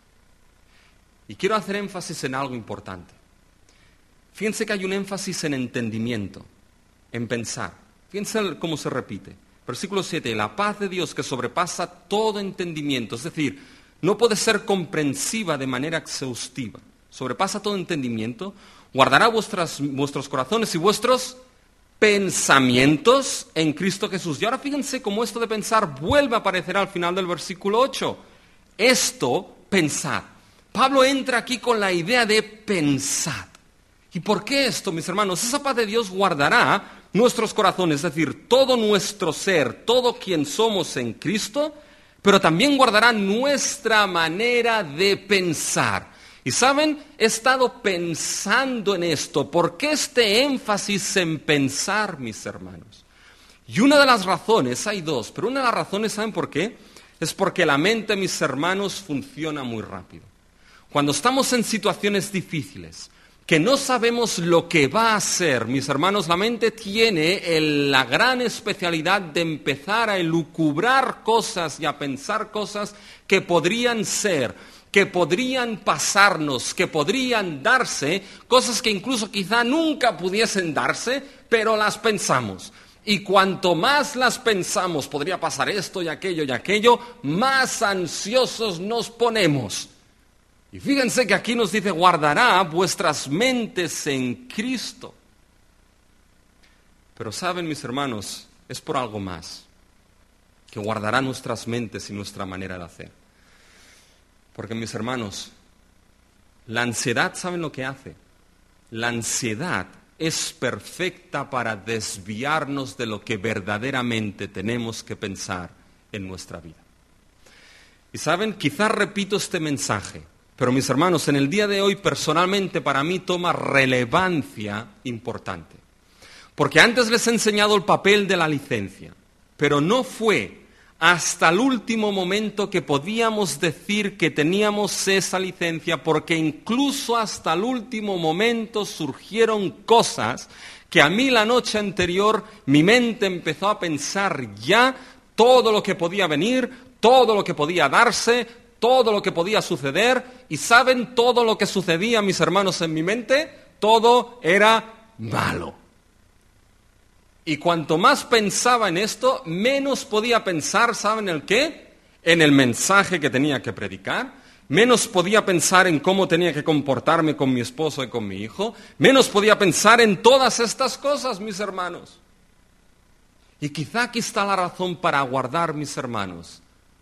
Y quiero hacer énfasis en algo importante. Fíjense que hay un énfasis en entendimiento, en pensar. Fíjense cómo se repite. Versículo siete, la paz de Dios que sobrepasa todo entendimiento, es decir, no puede ser comprensiva de manera exhaustiva, sobrepasa todo entendimiento, guardará vuestras, vuestros corazones y vuestros pensamientos en Cristo Jesús. Y ahora fíjense cómo esto de pensar vuelve a aparecer al final del versículo ocho. Esto, pensar. Pablo entra aquí con la idea de pensar. ¿Y por qué esto, mis hermanos? Esa paz de Dios guardará nuestros corazones, es decir, todo nuestro ser, todo quien somos en Cristo, pero también guardará nuestra manera de pensar. Y saben, he estado pensando en esto. ¿Por qué este énfasis en pensar, mis hermanos? Y una de las razones, hay dos, pero una de las razones, ¿saben por qué? Es porque la mente, mis hermanos, funciona muy rápido. Cuando estamos en situaciones difíciles, que no sabemos lo que va a ser, mis hermanos, la mente tiene el, la gran especialidad de empezar a elucubrar cosas y a pensar cosas que podrían ser, que podrían pasarnos, que podrían darse, cosas que incluso quizá nunca pudiesen darse, pero las pensamos. Y cuanto más las pensamos, podría pasar esto y aquello y aquello, más ansiosos nos ponemos. Y fíjense que aquí nos dice, guardará vuestras mentes en Cristo. Pero saben, mis hermanos, es por algo más, que guardará nuestras mentes y nuestra manera de hacer. Porque, mis hermanos, la ansiedad, ¿saben lo que hace? La ansiedad es perfecta para desviarnos de lo que verdaderamente tenemos que pensar en nuestra vida. Y saben, quizás repito este mensaje, pero mis hermanos, en el día de hoy personalmente para mí toma relevancia importante. Porque antes les he enseñado el papel de la licencia, pero no fue hasta el último momento que podíamos decir que teníamos esa licencia, porque incluso hasta el último momento surgieron cosas que a mí la noche anterior mi mente empezó a pensar ya todo lo que podía venir, todo lo que podía darse, todo lo que podía suceder. ¿Y saben todo lo que sucedía, mis hermanos, en mi mente? Todo era malo. Y cuanto más pensaba en esto, menos podía pensar, ¿saben el qué? En el mensaje que tenía que predicar. Menos podía pensar en cómo tenía que comportarme con mi esposo y con mi hijo. Menos podía pensar en todas estas cosas, mis hermanos. Y quizá aquí está la razón para guardar, mis hermanos,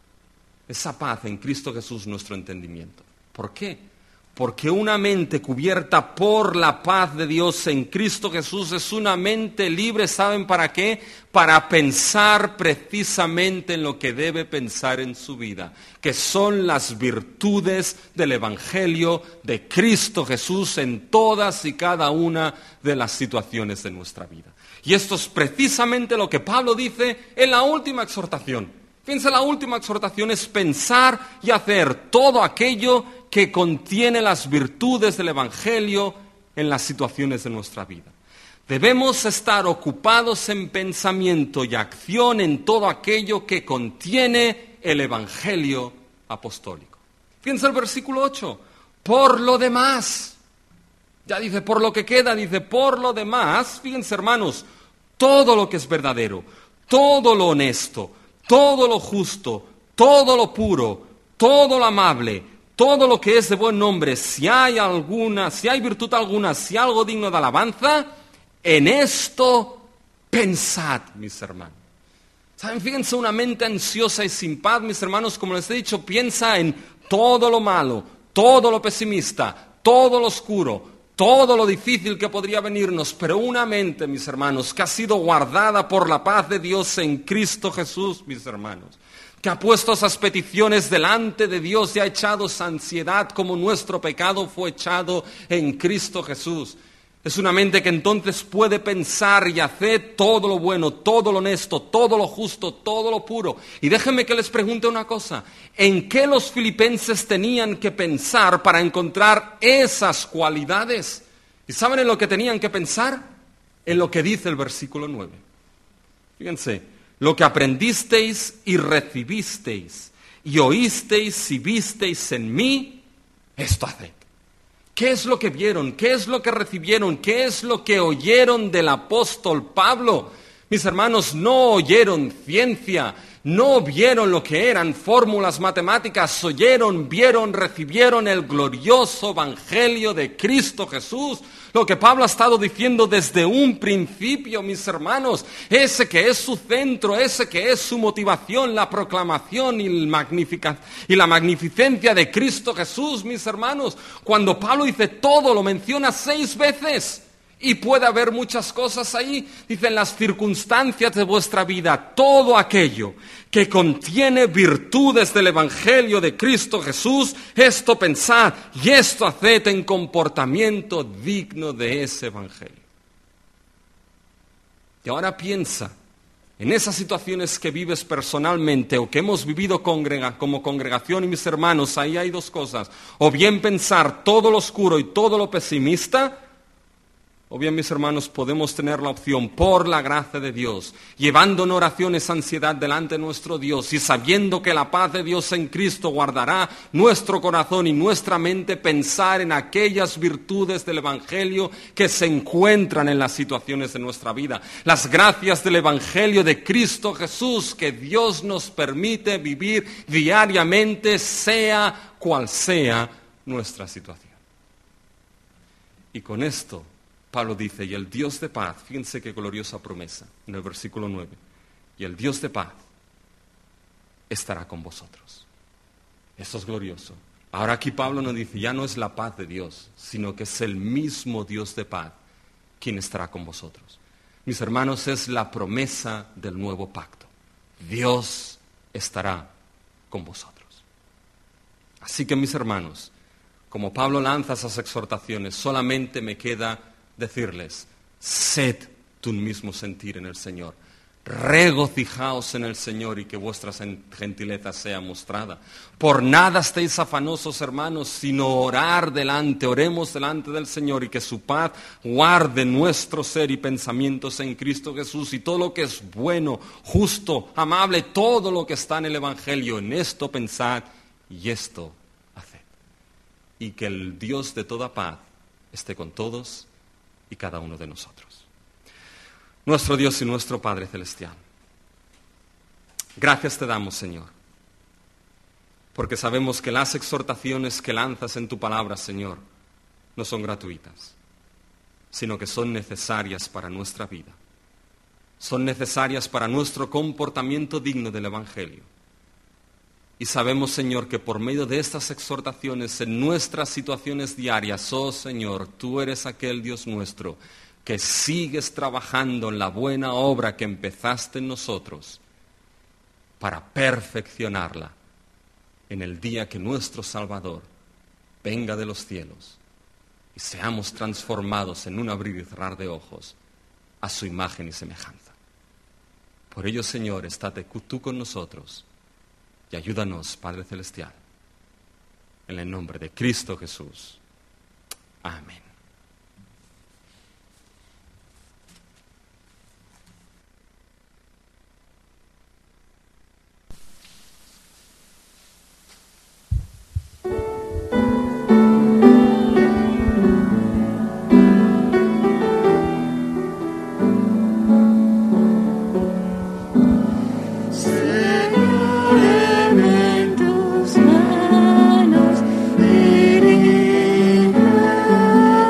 esa paz en Cristo Jesús, nuestro entendimiento. ¿Por qué? Porque una mente cubierta por la paz de Dios en Cristo Jesús es una mente libre, ¿saben para qué? Para pensar precisamente en lo que debe pensar en su vida, que son las virtudes del Evangelio de Cristo Jesús en todas y cada una de las situaciones de nuestra vida. Y esto es precisamente lo que Pablo dice en la última exhortación. Fíjense, la última exhortación es pensar y hacer todo aquello que contiene las virtudes del Evangelio en las situaciones de nuestra vida. Debemos estar ocupados en pensamiento y acción en todo aquello que contiene el Evangelio apostólico. Fíjense el versículo ocho. Por lo demás, ya dice, por lo que queda, dice, por lo demás, fíjense hermanos, todo lo que es verdadero, todo lo honesto, todo lo justo, todo lo puro, todo lo amable, todo lo que es de buen nombre, si hay alguna, si hay virtud alguna, si hay algo digno de alabanza, en esto pensad, mis hermanos. ¿Saben? Fíjense, una mente ansiosa y sin paz, mis hermanos, como les he dicho, piensa en todo lo malo, todo lo pesimista, todo lo oscuro, todo lo difícil que podría venirnos, pero una mente, mis hermanos, que ha sido guardada por la paz de Dios en Cristo Jesús, mis hermanos, que ha puesto esas peticiones delante de Dios y ha echado esa ansiedad como nuestro pecado fue echado en Cristo Jesús. Es una mente que entonces puede pensar y hacer todo lo bueno, todo lo honesto, todo lo justo, todo lo puro. Y déjenme que les pregunte una cosa. ¿En qué los filipenses tenían que pensar para encontrar esas cualidades? ¿Y saben en lo que tenían que pensar? En lo que dice el versículo nueve. Fíjense, lo que aprendisteis y recibisteis y oísteis y visteis en mí, esto haced. ¿Qué es lo que vieron? ¿Qué es lo que recibieron? ¿Qué es lo que oyeron del apóstol Pablo? Mis hermanos, no oyeron ciencia, no vieron lo que eran fórmulas matemáticas, oyeron, vieron, recibieron el glorioso evangelio de Cristo Jesús. Lo que Pablo ha estado diciendo desde un principio, mis hermanos, ese que es su centro, ese que es su motivación, la proclamación y, el magnifica- y la magnificencia de Cristo Jesús, mis hermanos. Cuando Pablo dice todo, lo menciona seis veces. Y puede haber muchas cosas ahí. Dicen las circunstancias de vuestra vida, todo aquello que contiene virtudes del Evangelio de Cristo Jesús, esto pensad y esto haced en comportamiento digno de ese Evangelio. Y ahora piensa en esas situaciones que vives personalmente o que hemos vivido congrega, como congregación y mis hermanos, ahí hay dos cosas. O bien pensar todo lo oscuro y todo lo pesimista, o bien, mis hermanos, podemos tener la opción, por la gracia de Dios, llevando en oración esa ansiedad delante de nuestro Dios y sabiendo que la paz de Dios en Cristo guardará nuestro corazón y nuestra mente, pensar en aquellas virtudes del Evangelio que se encuentran en las situaciones de nuestra vida. Las gracias del Evangelio de Cristo Jesús que Dios nos permite vivir diariamente, sea cual sea nuestra situación. Y con esto Pablo dice, y el Dios de paz, fíjense qué gloriosa promesa, en el versículo nueve, y el Dios de paz estará con vosotros. Eso es glorioso. Ahora aquí Pablo nos dice, ya no es la paz de Dios, sino que es el mismo Dios de paz quien estará con vosotros. Mis hermanos, es la promesa del nuevo pacto. Dios estará con vosotros. Así que, mis hermanos, como Pablo lanza esas exhortaciones, solamente me queda decirles, sed tu mismo sentir en el Señor, regocijaos en el Señor y que vuestra gentileza sea mostrada. Por nada estéis afanosos, hermanos, sino orar delante, oremos delante del Señor y que su paz guarde nuestro ser y pensamientos en Cristo Jesús, y todo lo que es bueno, justo, amable, todo lo que está en el Evangelio, en esto pensad y esto haced. Y que el Dios de toda paz esté con todos y cada uno de nosotros. Nuestro Dios y nuestro Padre Celestial, gracias te damos, Señor, porque sabemos que las exhortaciones que lanzas en tu palabra, Señor, no son gratuitas, sino que son necesarias para nuestra vida. Son necesarias para nuestro comportamiento digno del Evangelio. Y sabemos, Señor, que por medio de estas exhortaciones en nuestras situaciones diarias, oh Señor, tú eres aquel Dios nuestro que sigues trabajando en la buena obra que empezaste en nosotros para perfeccionarla en el día que nuestro Salvador venga de los cielos y seamos transformados en un abrir y cerrar de ojos a su imagen y semejanza. Por ello, Señor, estate tú con nosotros. Y ayúdanos, Padre Celestial, en el nombre de Cristo Jesús. Amén. En tus manos, dirige.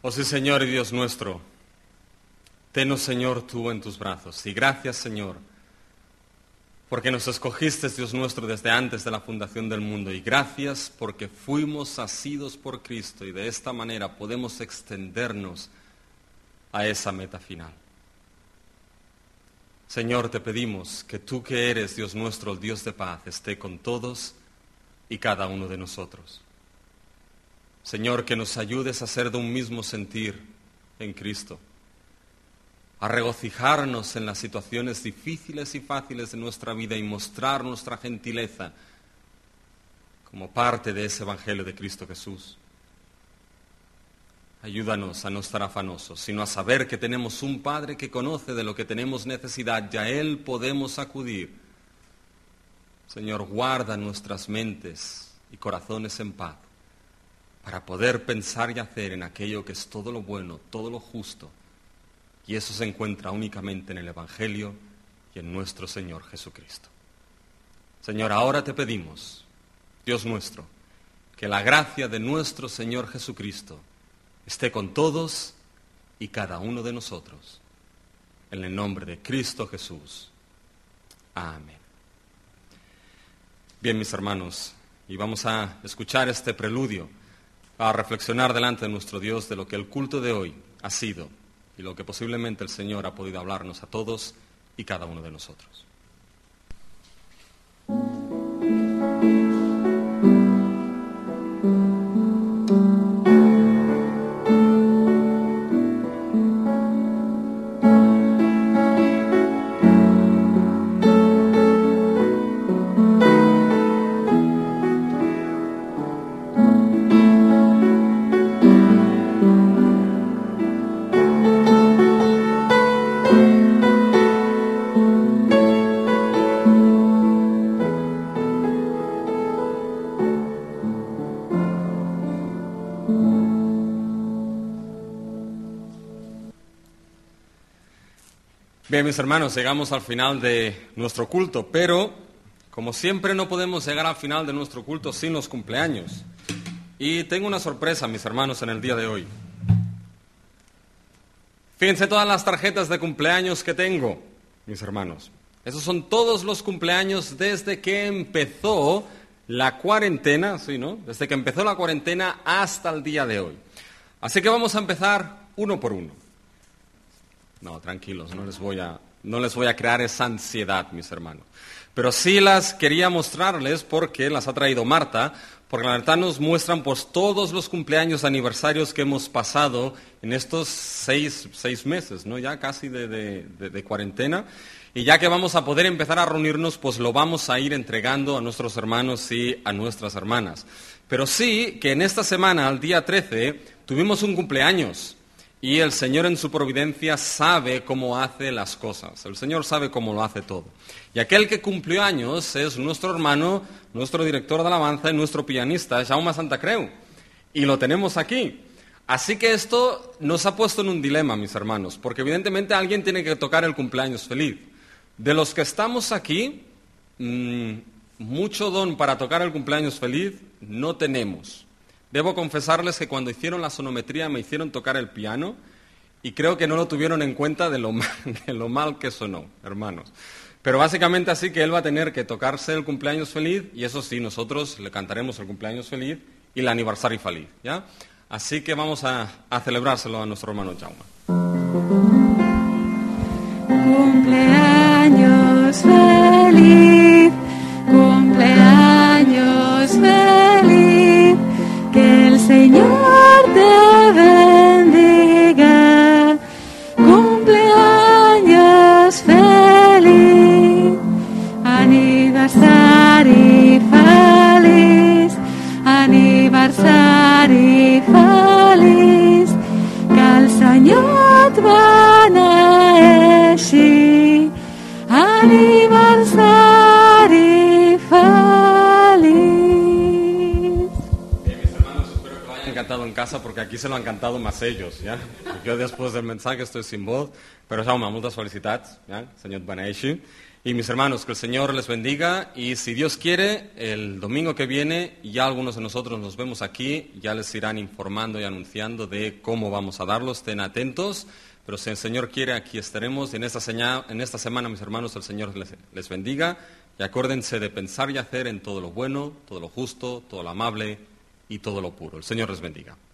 Oh sí, Señor y Dios nuestro, tenos, Señor, tú en tus brazos. Y gracias, Señor, porque nos escogiste, Dios nuestro, desde antes de la fundación del mundo. Y gracias porque fuimos asidos por Cristo y de esta manera podemos extendernos a esa meta final. Señor, te pedimos que tú que eres, Dios nuestro, el Dios de paz, esté con todos y cada uno de nosotros. Señor, que nos ayudes a ser de un mismo sentir en Cristo, a regocijarnos en las situaciones difíciles y fáciles de nuestra vida y mostrar nuestra gentileza como parte de ese Evangelio de Cristo Jesús. Ayúdanos a no estar afanosos, sino a saber que tenemos un Padre que conoce de lo que tenemos necesidad y a Él podemos acudir. Señor, guarda nuestras mentes y corazones en paz para poder pensar y hacer en aquello que es todo lo bueno, todo lo justo. Y eso se encuentra únicamente en el Evangelio y en nuestro Señor Jesucristo. Señor, ahora te pedimos, Dios nuestro, que la gracia de nuestro Señor Jesucristo esté con todos y cada uno de nosotros. En el nombre de Cristo Jesús. Amén. Bien, mis hermanos, y vamos a escuchar este preludio, a reflexionar delante de nuestro Dios de lo que el culto de hoy ha sido y lo que posiblemente el Señor ha podido hablarnos a todos y cada uno de nosotros. Bien, mis hermanos, llegamos al final de nuestro culto, pero como siempre no podemos llegar al final de nuestro culto sin los cumpleaños. Y tengo una sorpresa, mis hermanos, en el día de hoy. Fíjense todas las tarjetas de cumpleaños que tengo, mis hermanos. Esos son todos los cumpleaños desde que empezó la cuarentena, sí, ¿no? Desde que empezó la cuarentena hasta el día de hoy. Así que vamos a empezar uno por uno. No, tranquilos, no les voy a, no les voy a crear esa ansiedad, mis hermanos. Pero sí las quería mostrarles porque las ha traído Marta, porque la verdad nos muestran pues todos los cumpleaños, aniversarios que hemos pasado en estos seis, seis meses, ¿no? Ya casi de, de, de, de cuarentena. Y ya que vamos a poder empezar a reunirnos, pues lo vamos a ir entregando a nuestros hermanos y a nuestras hermanas. Pero sí que en esta semana, al día trece, tuvimos un cumpleaños. Y el Señor en su providencia sabe cómo hace las cosas. El Señor sabe cómo lo hace todo. Y aquel que cumplió años es nuestro hermano, nuestro director de alabanza y nuestro pianista, Jaume Santa Creu. Y lo tenemos aquí. Así que esto nos ha puesto en un dilema, mis hermanos, porque evidentemente alguien tiene que tocar el cumpleaños feliz. De los que estamos aquí, mmm, mucho don para tocar el cumpleaños feliz no tenemos. Debo confesarles que cuando hicieron la sonometría me hicieron tocar el piano y creo que no lo tuvieron en cuenta de lo mal, de lo mal que sonó, hermanos. Pero básicamente así que él va a tener que tocarse el cumpleaños feliz y eso sí, nosotros le cantaremos el cumpleaños feliz y el aniversario feliz, ¿ya? Así que vamos a, a celebrárselo a nuestro hermano Jaume. Cumpleaños feliz, cumpleaños feliz, que el Señor te bendiga. Cumpleaños feliz, aniversari feliz, aniversari feliz, que el Señor et beneeixi. Aniversari feliz. Cantado en casa porque aquí se lo han cantado más ellos, ¿ya? Yo después del mensaje estoy sin voz, pero Jaume, moltes felicitats, ¿ya? Senyor et beneeixi. Y mis hermanos, que el Señor les bendiga y si Dios quiere, el domingo que viene ya algunos de nosotros nos vemos aquí, ya les irán informando y anunciando de cómo vamos a darlo, estén atentos, pero si el Señor quiere aquí estaremos y en esta, señal, en esta semana, mis hermanos, el Señor les, les bendiga y acuérdense de pensar y hacer en todo lo bueno, todo lo justo, todo lo amable y todo lo puro. El Señor les bendiga.